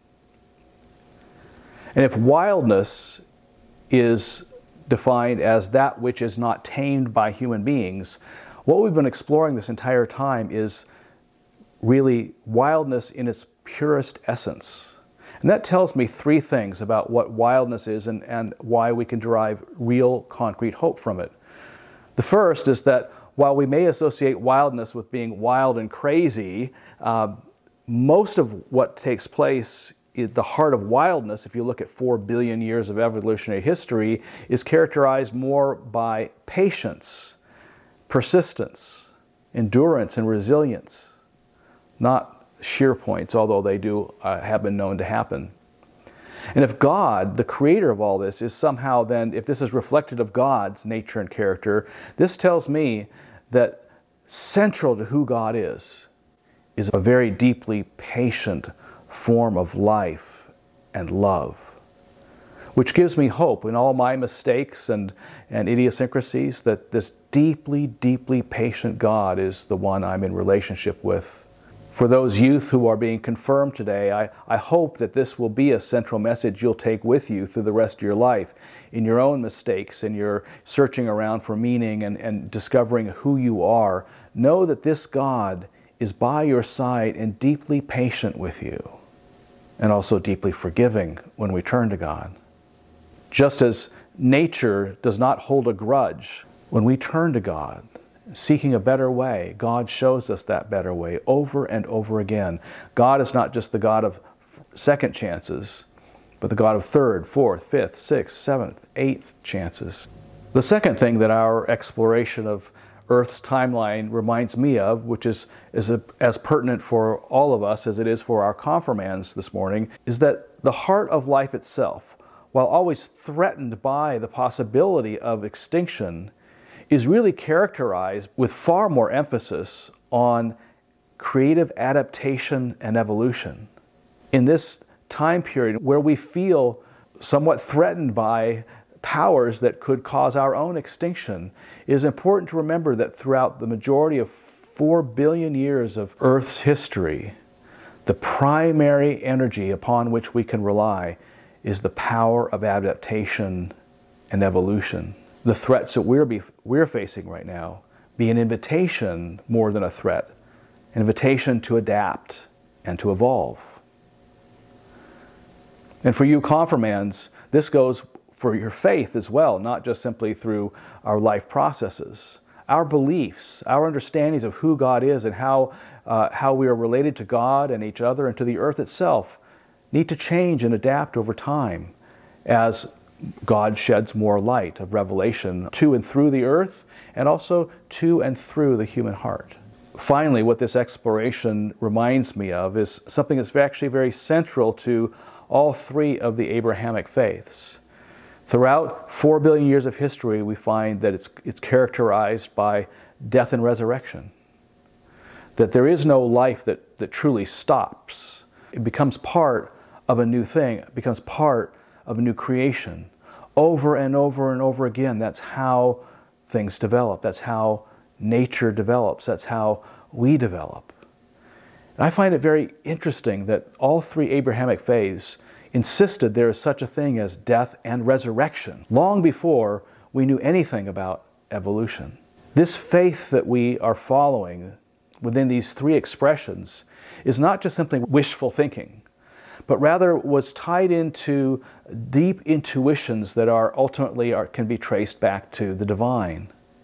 And if wildness is defined as that which is not tamed by human beings, what we've been exploring this entire time is really wildness in its purest essence. And that tells me three things about what wildness is and, and why we can derive real concrete hope from it. The first is that while we may associate wildness with being wild and crazy, uh, most of what takes place at the heart of wildness, if you look at four billion years of evolutionary history, is characterized more by patience, persistence, endurance, and resilience, not sheer points, although they do uh, have been known to happen. And if God, the creator of all this, is somehow then, if this is reflected of God's nature and character, this tells me that central to who God is, is a very deeply patient form of life and love, which gives me hope in all my mistakes and, and idiosyncrasies, that this deeply, deeply patient God is the one I'm in relationship with. For those youth who are being confirmed today, I, I hope that this will be a central message you'll take with you through the rest of your life, in your own mistakes, in your searching around for meaning and, and discovering who you are. Know that this God is by your side and deeply patient with you, and also deeply forgiving when we turn to God. Just as nature does not hold a grudge, when we turn to God, seeking a better way, God shows us that better way over and over again. God is not just the God of second chances, but the God of third, fourth, fifth, sixth, seventh, eighth chances. The second thing that our exploration of Earth's timeline reminds me of, which is, is a, as pertinent for all of us as it is for our confirmands this morning, is that the heart of life itself, while always threatened by the possibility of extinction, is really characterized with far more emphasis on creative adaptation and evolution. In this time period where we feel somewhat threatened by powers that could cause our own extinction, it is important to remember that throughout the majority of four billion years of Earth's history, the primary energy upon which we can rely is the power of adaptation and evolution. The threats that we're, be, we're facing right now be an invitation more than a threat, an invitation to adapt and to evolve. And for you confirmands, this goes for your faith as well, not just simply through our life processes. Our beliefs, our understandings of who God is and how, uh, how we are related to God and each other and to the earth itself need to change and adapt over time as God sheds more light of revelation to and through the earth and also to and through the human heart. Finally, what this exploration reminds me of is something that's actually very central to all three of the Abrahamic faiths. Throughout four billion years of history, we find that it's, it's characterized by death and resurrection. That there is no life that, that truly stops. It becomes part of a new thing. It becomes part of a new creation. Over and over and over again, that's how things develop. That's how nature develops. That's how we develop. And I find it very interesting that all three Abrahamic faiths insisted there is such a thing as death and resurrection, long before we knew anything about evolution. This faith that we are following within these three expressions is not just simply wishful thinking, but rather was tied into deep intuitions that are ultimately are, can be traced back to the divine.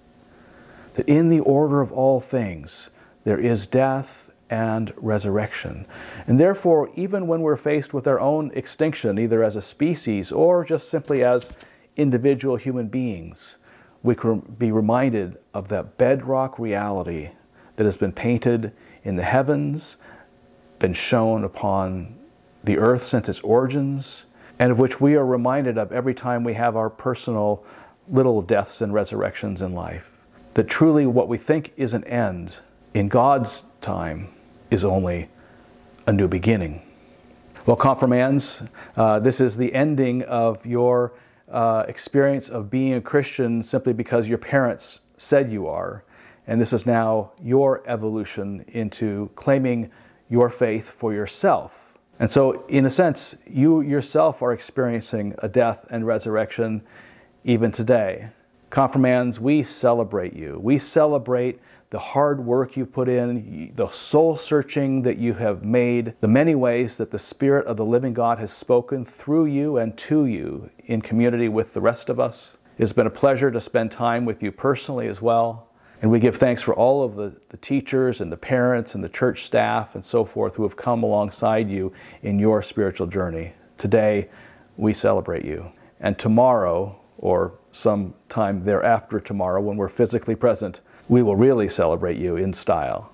That in the order of all things, there is death and resurrection. And therefore, even when we're faced with our own extinction, either as a species or just simply as individual human beings, we can be reminded of that bedrock reality that has been painted in the heavens, been shown upon the earth since its origins, and of which we are reminded of every time we have our personal little deaths and resurrections in life. That truly what we think is an end, in God's time, is only a new beginning. Well, confirmands, uh, this is the ending of your uh, experience of being a Christian simply because your parents said you are. And this is now your evolution into claiming your faith for yourself. And so, in a sense, you yourself are experiencing a death and resurrection even today. Confirmands, we celebrate you. We celebrate the hard work you put in, the soul searching that you have made, the many ways that the Spirit of the living God has spoken through you and to you in community with the rest of us. It's been a pleasure to spend time with you personally as well. And we give thanks for all of the, the teachers and the parents and the church staff and so forth who have come alongside you in your spiritual journey. Today, we celebrate you. And tomorrow, or some time thereafter tomorrow when we're physically present, we will really celebrate you in style.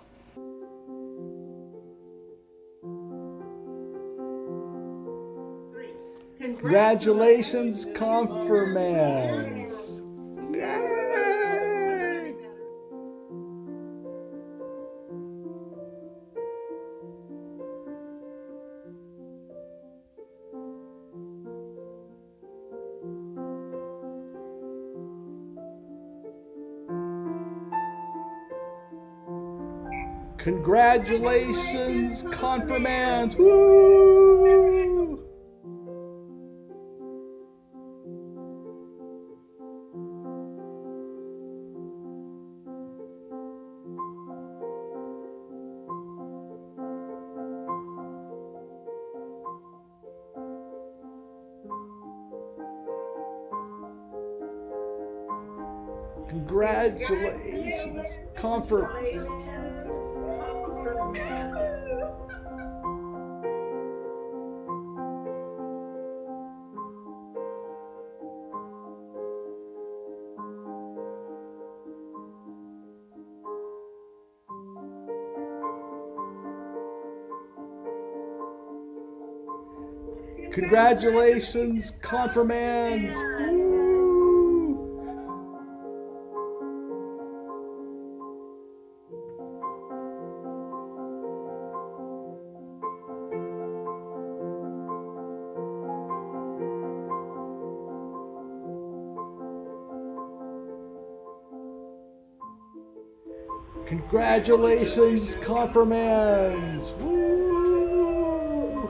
Congratulations, confirmands! Yay! Congratulations, confirmands! Woo! Congratulations, confirmands! Congratulations, confirmands! Woo! Congratulations, confirmands! Woo!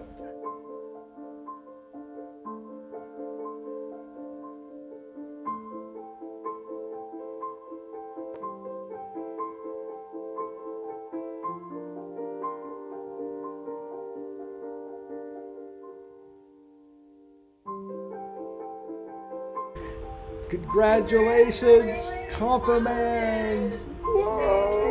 Congratulations, confirmands! Whoa!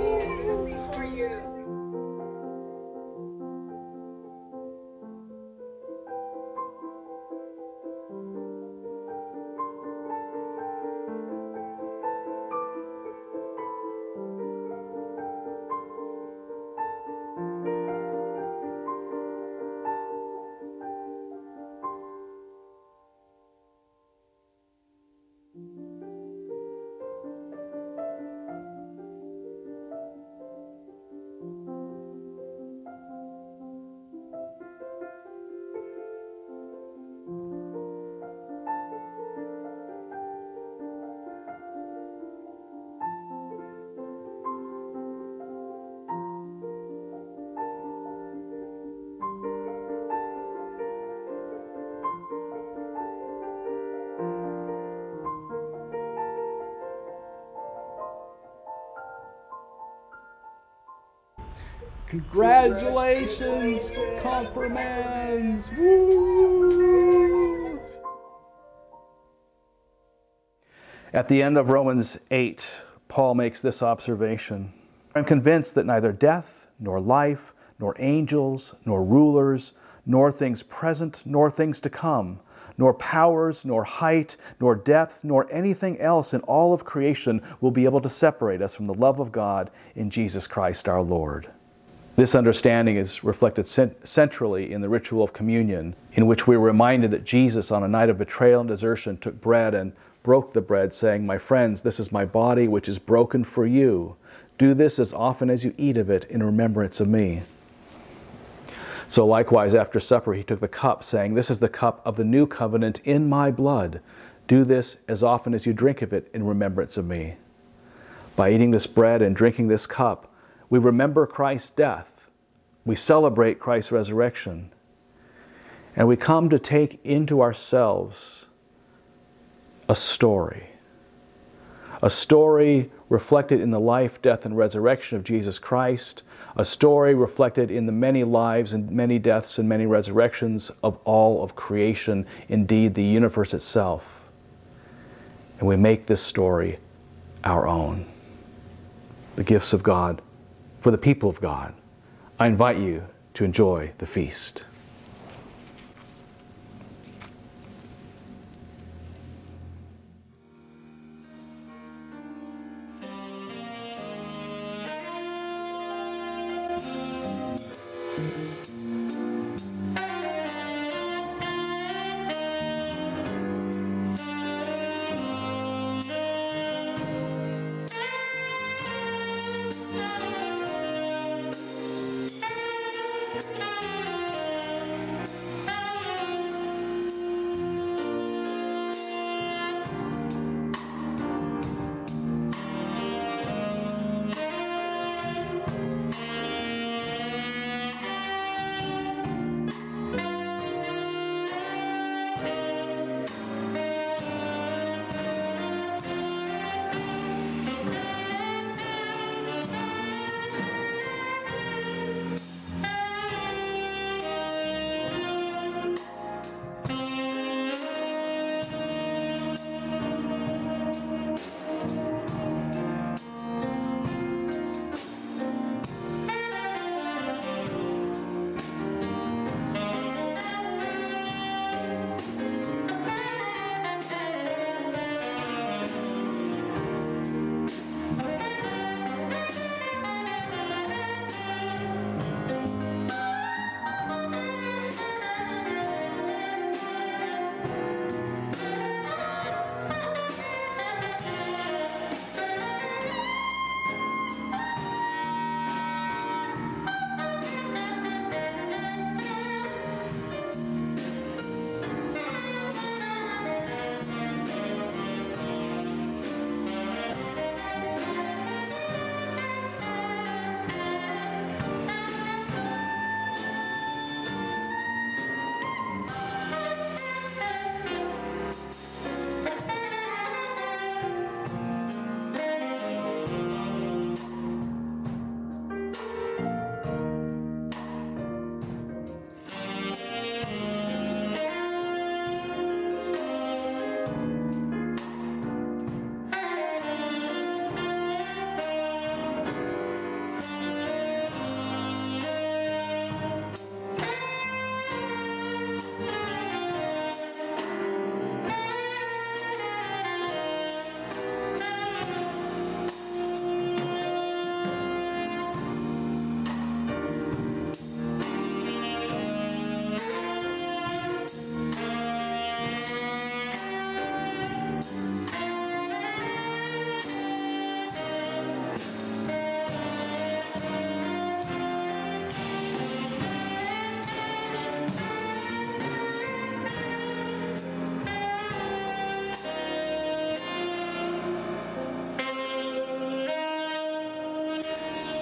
Congratulations, confirmands! Woo! At the end of Romans eight, Paul makes this observation. I'm convinced that neither death, nor life, nor angels, nor rulers, nor things present, nor things to come, nor powers, nor height, nor depth, nor anything else in all of creation will be able to separate us from the love of God in Jesus Christ our Lord. This understanding is reflected cent- centrally in the ritual of communion, in which we are reminded that Jesus, on a night of betrayal and desertion, took bread and broke the bread, saying, "My friends, this is my body, which is broken for you. Do this as often as you eat of it in remembrance of me." So likewise, after supper, he took the cup, saying, "This is the cup of the new covenant in my blood. Do this as often as you drink of it in remembrance of me." By eating this bread and drinking this cup, we remember Christ's death, we celebrate Christ's resurrection, and we come to take into ourselves a story. A story reflected in the life, death, and resurrection of Jesus Christ, a story reflected in the many lives and many deaths and many resurrections of all of creation, indeed the universe itself. And we make this story our own. The gifts of God for the people of God. I invite you to enjoy the feast.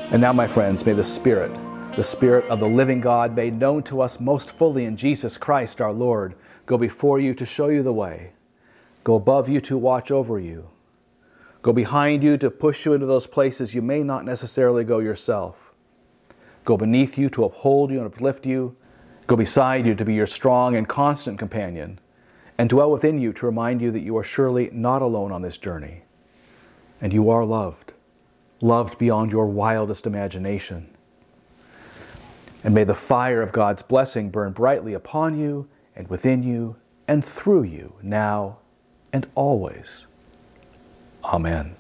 And now, my friends, may the Spirit, the Spirit of the living God, made known to us most fully in Jesus Christ our Lord, go before you to show you the way, go above you to watch over you, go behind you to push you into those places you may not necessarily go yourself, go beneath you to uphold you and uplift you, go beside you to be your strong and constant companion, and dwell within you to remind you that you are surely not alone on this journey, and you are loved, loved beyond your wildest imagination. And may the fire of God's blessing burn brightly upon you and within you and through you now and always. Amen.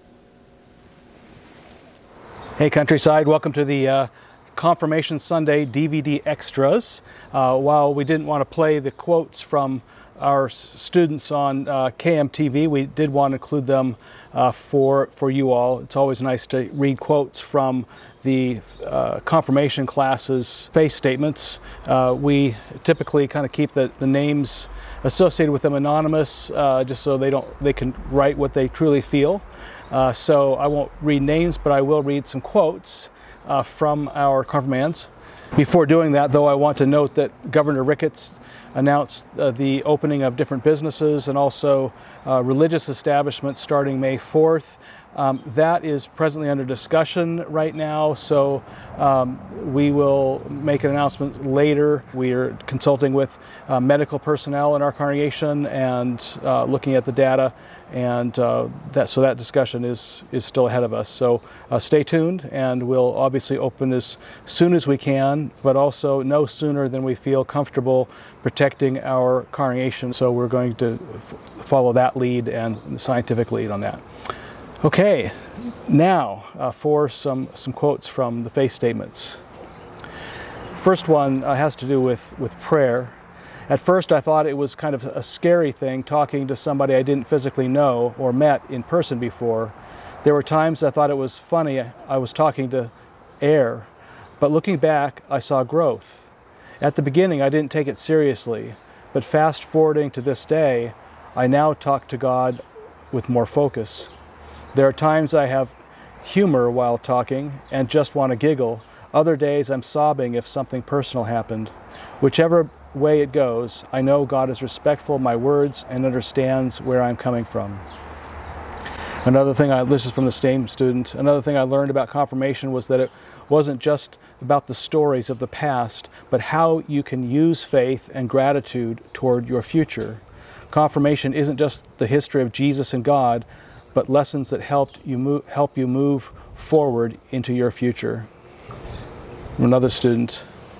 Hey Countryside, welcome to the uh, Confirmation Sunday D V D extras. Uh, while we didn't want to play the quotes from our s- students on uh, K M T V, we did want to include them uh, for, for you all. It's always nice to read quotes from the uh, confirmation classes' faith statements. Uh, we typically kind of keep the, the names associated with them anonymous, uh, just so they don't they can write what they truly feel. Uh, so I won't read names, but I will read some quotes uh, from our confirmands. Before doing that, though, I want to note that Governor Ricketts announced uh, the opening of different businesses and also uh, religious establishments starting May fourth. Um, that is presently under discussion right now, so um, we will make an announcement later. We are consulting with uh, medical personnel in our congregation and uh, looking at the data, and uh, that so that discussion is is still ahead of us. So uh, stay tuned, and we'll obviously open as soon as we can, but also no sooner than we feel comfortable protecting our congregation. So we're going to f- follow that lead and the scientific lead on that. Okay, now uh, for some, some quotes from the faith statements. First one uh, has to do with, with prayer. At first I thought it was kind of a scary thing talking to somebody I didn't physically know or met in person before. There were times I thought it was funny I was talking to air, but looking back I saw growth. At the beginning I didn't take it seriously, but fast forwarding to this day, I now talk to God with more focus. There are times I have humor while talking and just want to giggle. Other days I'm sobbing if something personal happened. Whichever way it goes, I know God is respectful of my words and understands where I'm coming from. Another thing, I, this is from the same student, another thing I learned about confirmation was that it wasn't just about the stories of the past, but how you can use faith and gratitude toward your future. Confirmation isn't just the history of Jesus and God, but lessons that helped you move, help you move forward into your future. From another student.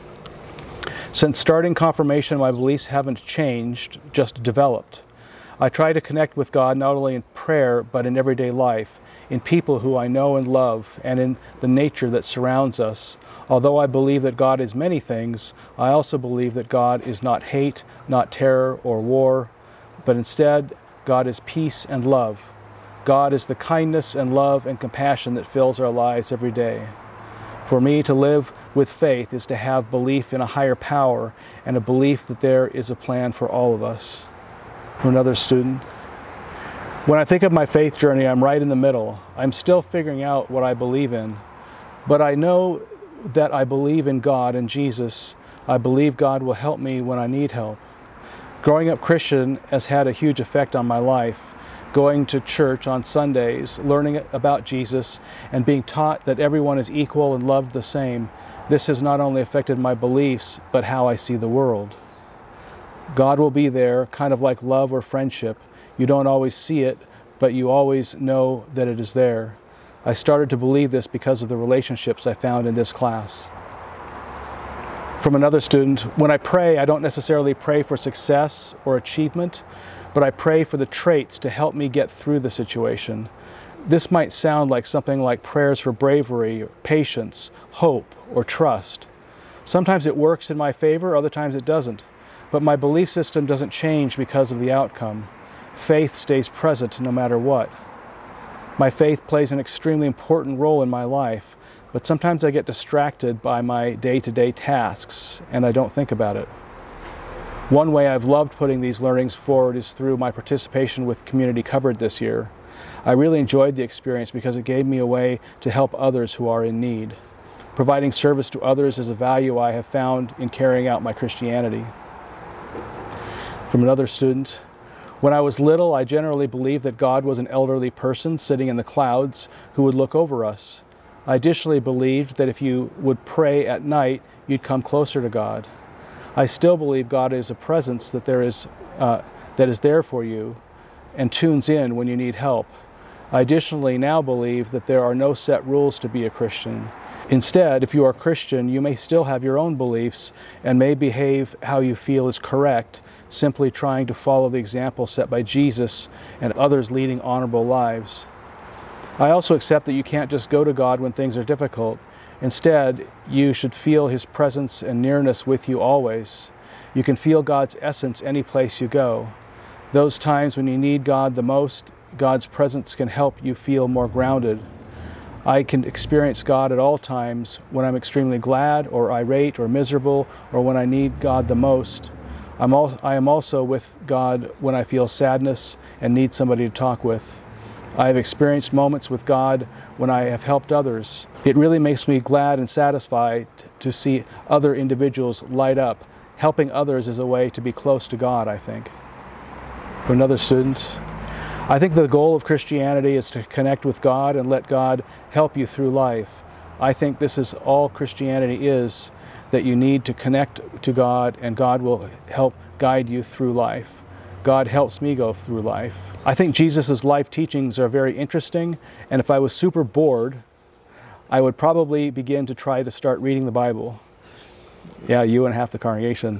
Since starting confirmation, my beliefs haven't changed, just developed. I try to connect with God not only in prayer, but in everyday life, in people who I know and love, and in the nature that surrounds us. Although I believe that God is many things, I also believe that God is not hate, not terror or war, but instead, God is peace and love. God is the kindness and love and compassion that fills our lives every day. For me, to live with faith is to have belief in a higher power and a belief that there is a plan for all of us. From another student. When I think of my faith journey, I'm right in the middle. I'm still figuring out what I believe in, but I know that I believe in God and Jesus. I believe God will help me when I need help. Growing up Christian has had a huge effect on my life. Going to church on Sundays, learning about Jesus, and being taught that everyone is equal and loved the same, this has not only affected my beliefs, but how I see the world. God will be there, kind of like love or friendship. You don't always see it, but you always know that it is there. I started to believe this because of the relationships I found in this class. From another student, when I pray, I don't necessarily pray for success or achievement, but I pray for the traits to help me get through the situation. This might sound like something like prayers for bravery, patience, hope, or trust. Sometimes it works in my favor, other times it doesn't. But my belief system doesn't change because of the outcome. Faith stays present no matter what. My faith plays an extremely important role in my life, but sometimes I get distracted by my day-to-day tasks and I don't think about it. One way I've loved putting these learnings forward is through my participation with Community Cupboard this year. I really enjoyed the experience because it gave me a way to help others who are in need. Providing service to others is a value I have found in carrying out my Christianity. From another student, when I was little, I generally believed that God was an elderly person sitting in the clouds who would look over us. I additionally believed that if you would pray at night, you'd come closer to God. I still believe God is a presence that there is uh, that is there for you and tunes in when you need help. I additionally now believe that there are no set rules to be a Christian. Instead, if you are a Christian, you may still have your own beliefs and may behave how you feel is correct, simply trying to follow the example set by Jesus and others leading honorable lives. I also accept that you can't just go to God when things are difficult. Instead, you should feel His presence and nearness with you always. You can feel God's essence any place you go. Those times when you need God the most, God's presence can help you feel more grounded. I can experience God at all times when I'm extremely glad or irate or miserable or when I need God the most. I'm al- I am also with God when I feel sadness and need somebody to talk with. I have experienced moments with God when I have helped others. It really makes me glad and satisfied to see other individuals light up. Helping others is a way to be close to God, I think. For another student, I think the goal of Christianity is to connect with God and let God help you through life. I think this is all Christianity is, that you need to connect to God and God will help guide you through life. God helps me go through life. I think Jesus' life teachings are very interesting, and if I was super bored, I would probably begin to try to start reading the Bible. Yeah, you and half the congregation.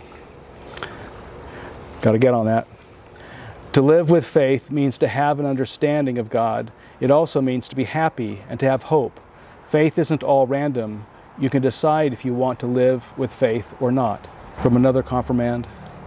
Got to get on that. To live with faith means to have an understanding of God. It also means to be happy and to have hope. Faith isn't all random. You can decide if you want to live with faith or not. From another confirmand.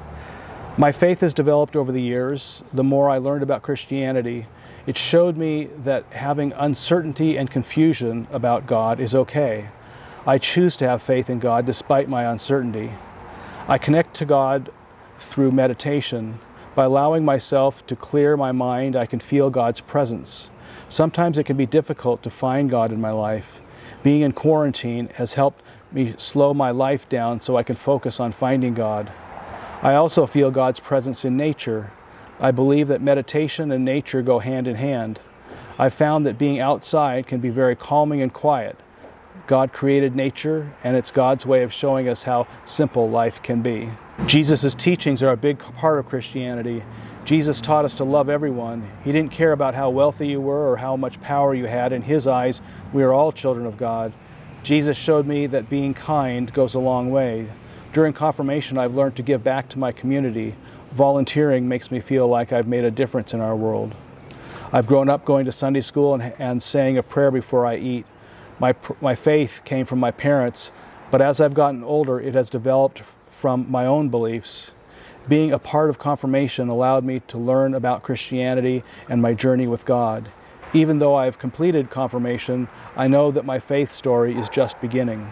My faith has developed over the years. The more I learned about Christianity, it showed me that having uncertainty and confusion about God is okay. I choose to have faith in God despite my uncertainty. I connect to God through meditation. By allowing myself to clear my mind, I can feel God's presence. Sometimes it can be difficult to find God in my life. Being in quarantine has helped me slow my life down so I can focus on finding God. I also feel God's presence in nature. I believe that meditation and nature go hand in hand. I've found that being outside can be very calming and quiet. God created nature, and it's God's way of showing us how simple life can be. Jesus' teachings are a big part of Christianity. Jesus taught us to love everyone. He didn't care about how wealthy you were or how much power you had. In His eyes, we are all children of God. Jesus showed me that being kind goes a long way. During confirmation, I've learned to give back to my community. Volunteering makes me feel like I've made a difference in our world. I've grown up going to Sunday school and, and saying a prayer before I eat. My, my faith came from my parents, but as I've gotten older, it has developed from my own beliefs. Being a part of confirmation allowed me to learn about Christianity and my journey with God. Even though I have completed confirmation, I know that my faith story is just beginning.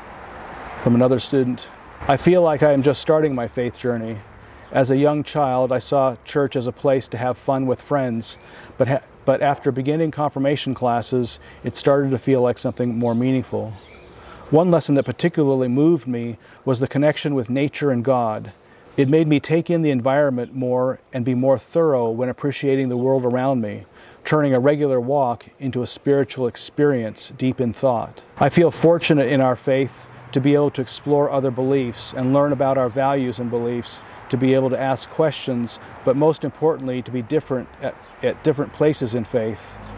From another student, I feel like I am just starting my faith journey. As a young child, I saw church as a place to have fun with friends, but ha- but after beginning confirmation classes, it started to feel like something more meaningful. One lesson that particularly moved me was the connection with nature and God. It made me take in the environment more and be more thorough when appreciating the world around me, turning a regular walk into a spiritual experience deep in thought. I feel fortunate in our faith to be able to explore other beliefs and learn about our values and beliefs, to be able to ask questions, but most importantly, to be different at, at different places in faith.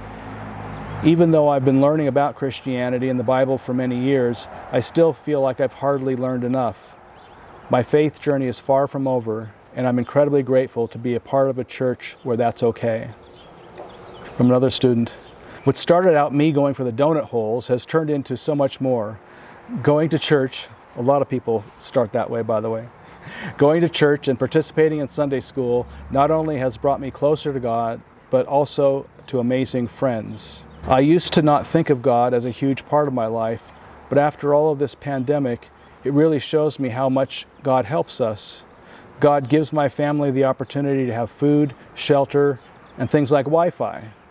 Even though I've been learning about Christianity and the Bible for many years, I still feel like I've hardly learned enough. My faith journey is far from over, and I'm incredibly grateful to be a part of a church where that's okay. From another student, what started out me going for the donut holes has turned into so much more. Going to church, a lot of people start that way, by the way. Going to church and participating in Sunday school not only has brought me closer to God, but also to amazing friends. I used to not think of God as a huge part of my life, but after all of this pandemic, it really shows me how much God helps us. God gives my family the opportunity to have food, shelter, and things like Wi-Fi.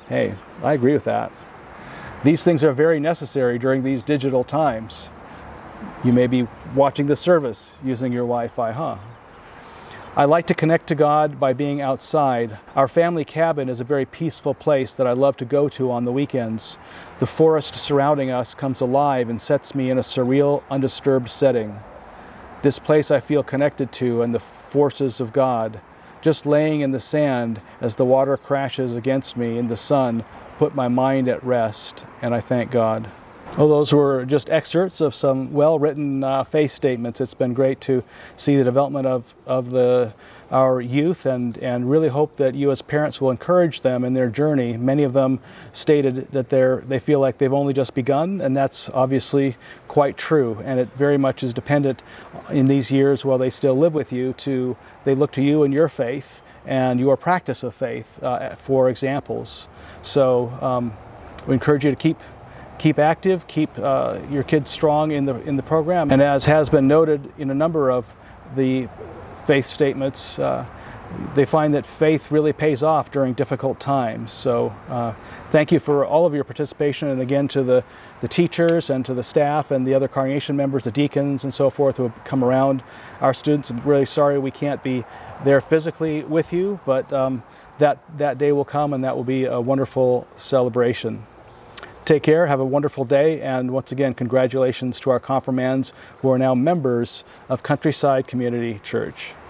Hey, I agree with that. These things are very necessary during these digital times. You may be watching the service using your Wi-Fi, huh? I like to connect to God by being outside. Our family cabin is a very peaceful place that I love to go to on the weekends. The forest surrounding us comes alive and sets me in a surreal, undisturbed setting. This place I feel connected to and the forces of God. Just laying in the sand as the water crashes against me in the sun put my mind at rest, and I thank God. Oh, those were just excerpts of some well-written uh, faith statements. It's been great to see the development of, of the, our youth, and, and really hope that you as parents will encourage them in their journey. Many of them stated that they're, they feel like they've only just begun, and that's obviously quite true. And it very much is dependent in these years while they still live with you to, they look to you and your faith and your practice of faith uh, for examples. So um, we encourage you to keep Keep active, keep uh, your kids strong in the in the program. And as has been noted in a number of the faith statements, uh, they find that faith really pays off during difficult times. So uh, thank you for all of your participation, and again to the, the teachers and to the staff and the other congregation members, the deacons and so forth who have come around our students. I'm really sorry we can't be there physically with you, but um, that, that day will come, and that will be a wonderful celebration. Take care, have a wonderful day, and once again, congratulations to our confirmands who are now members of Countryside Community Church.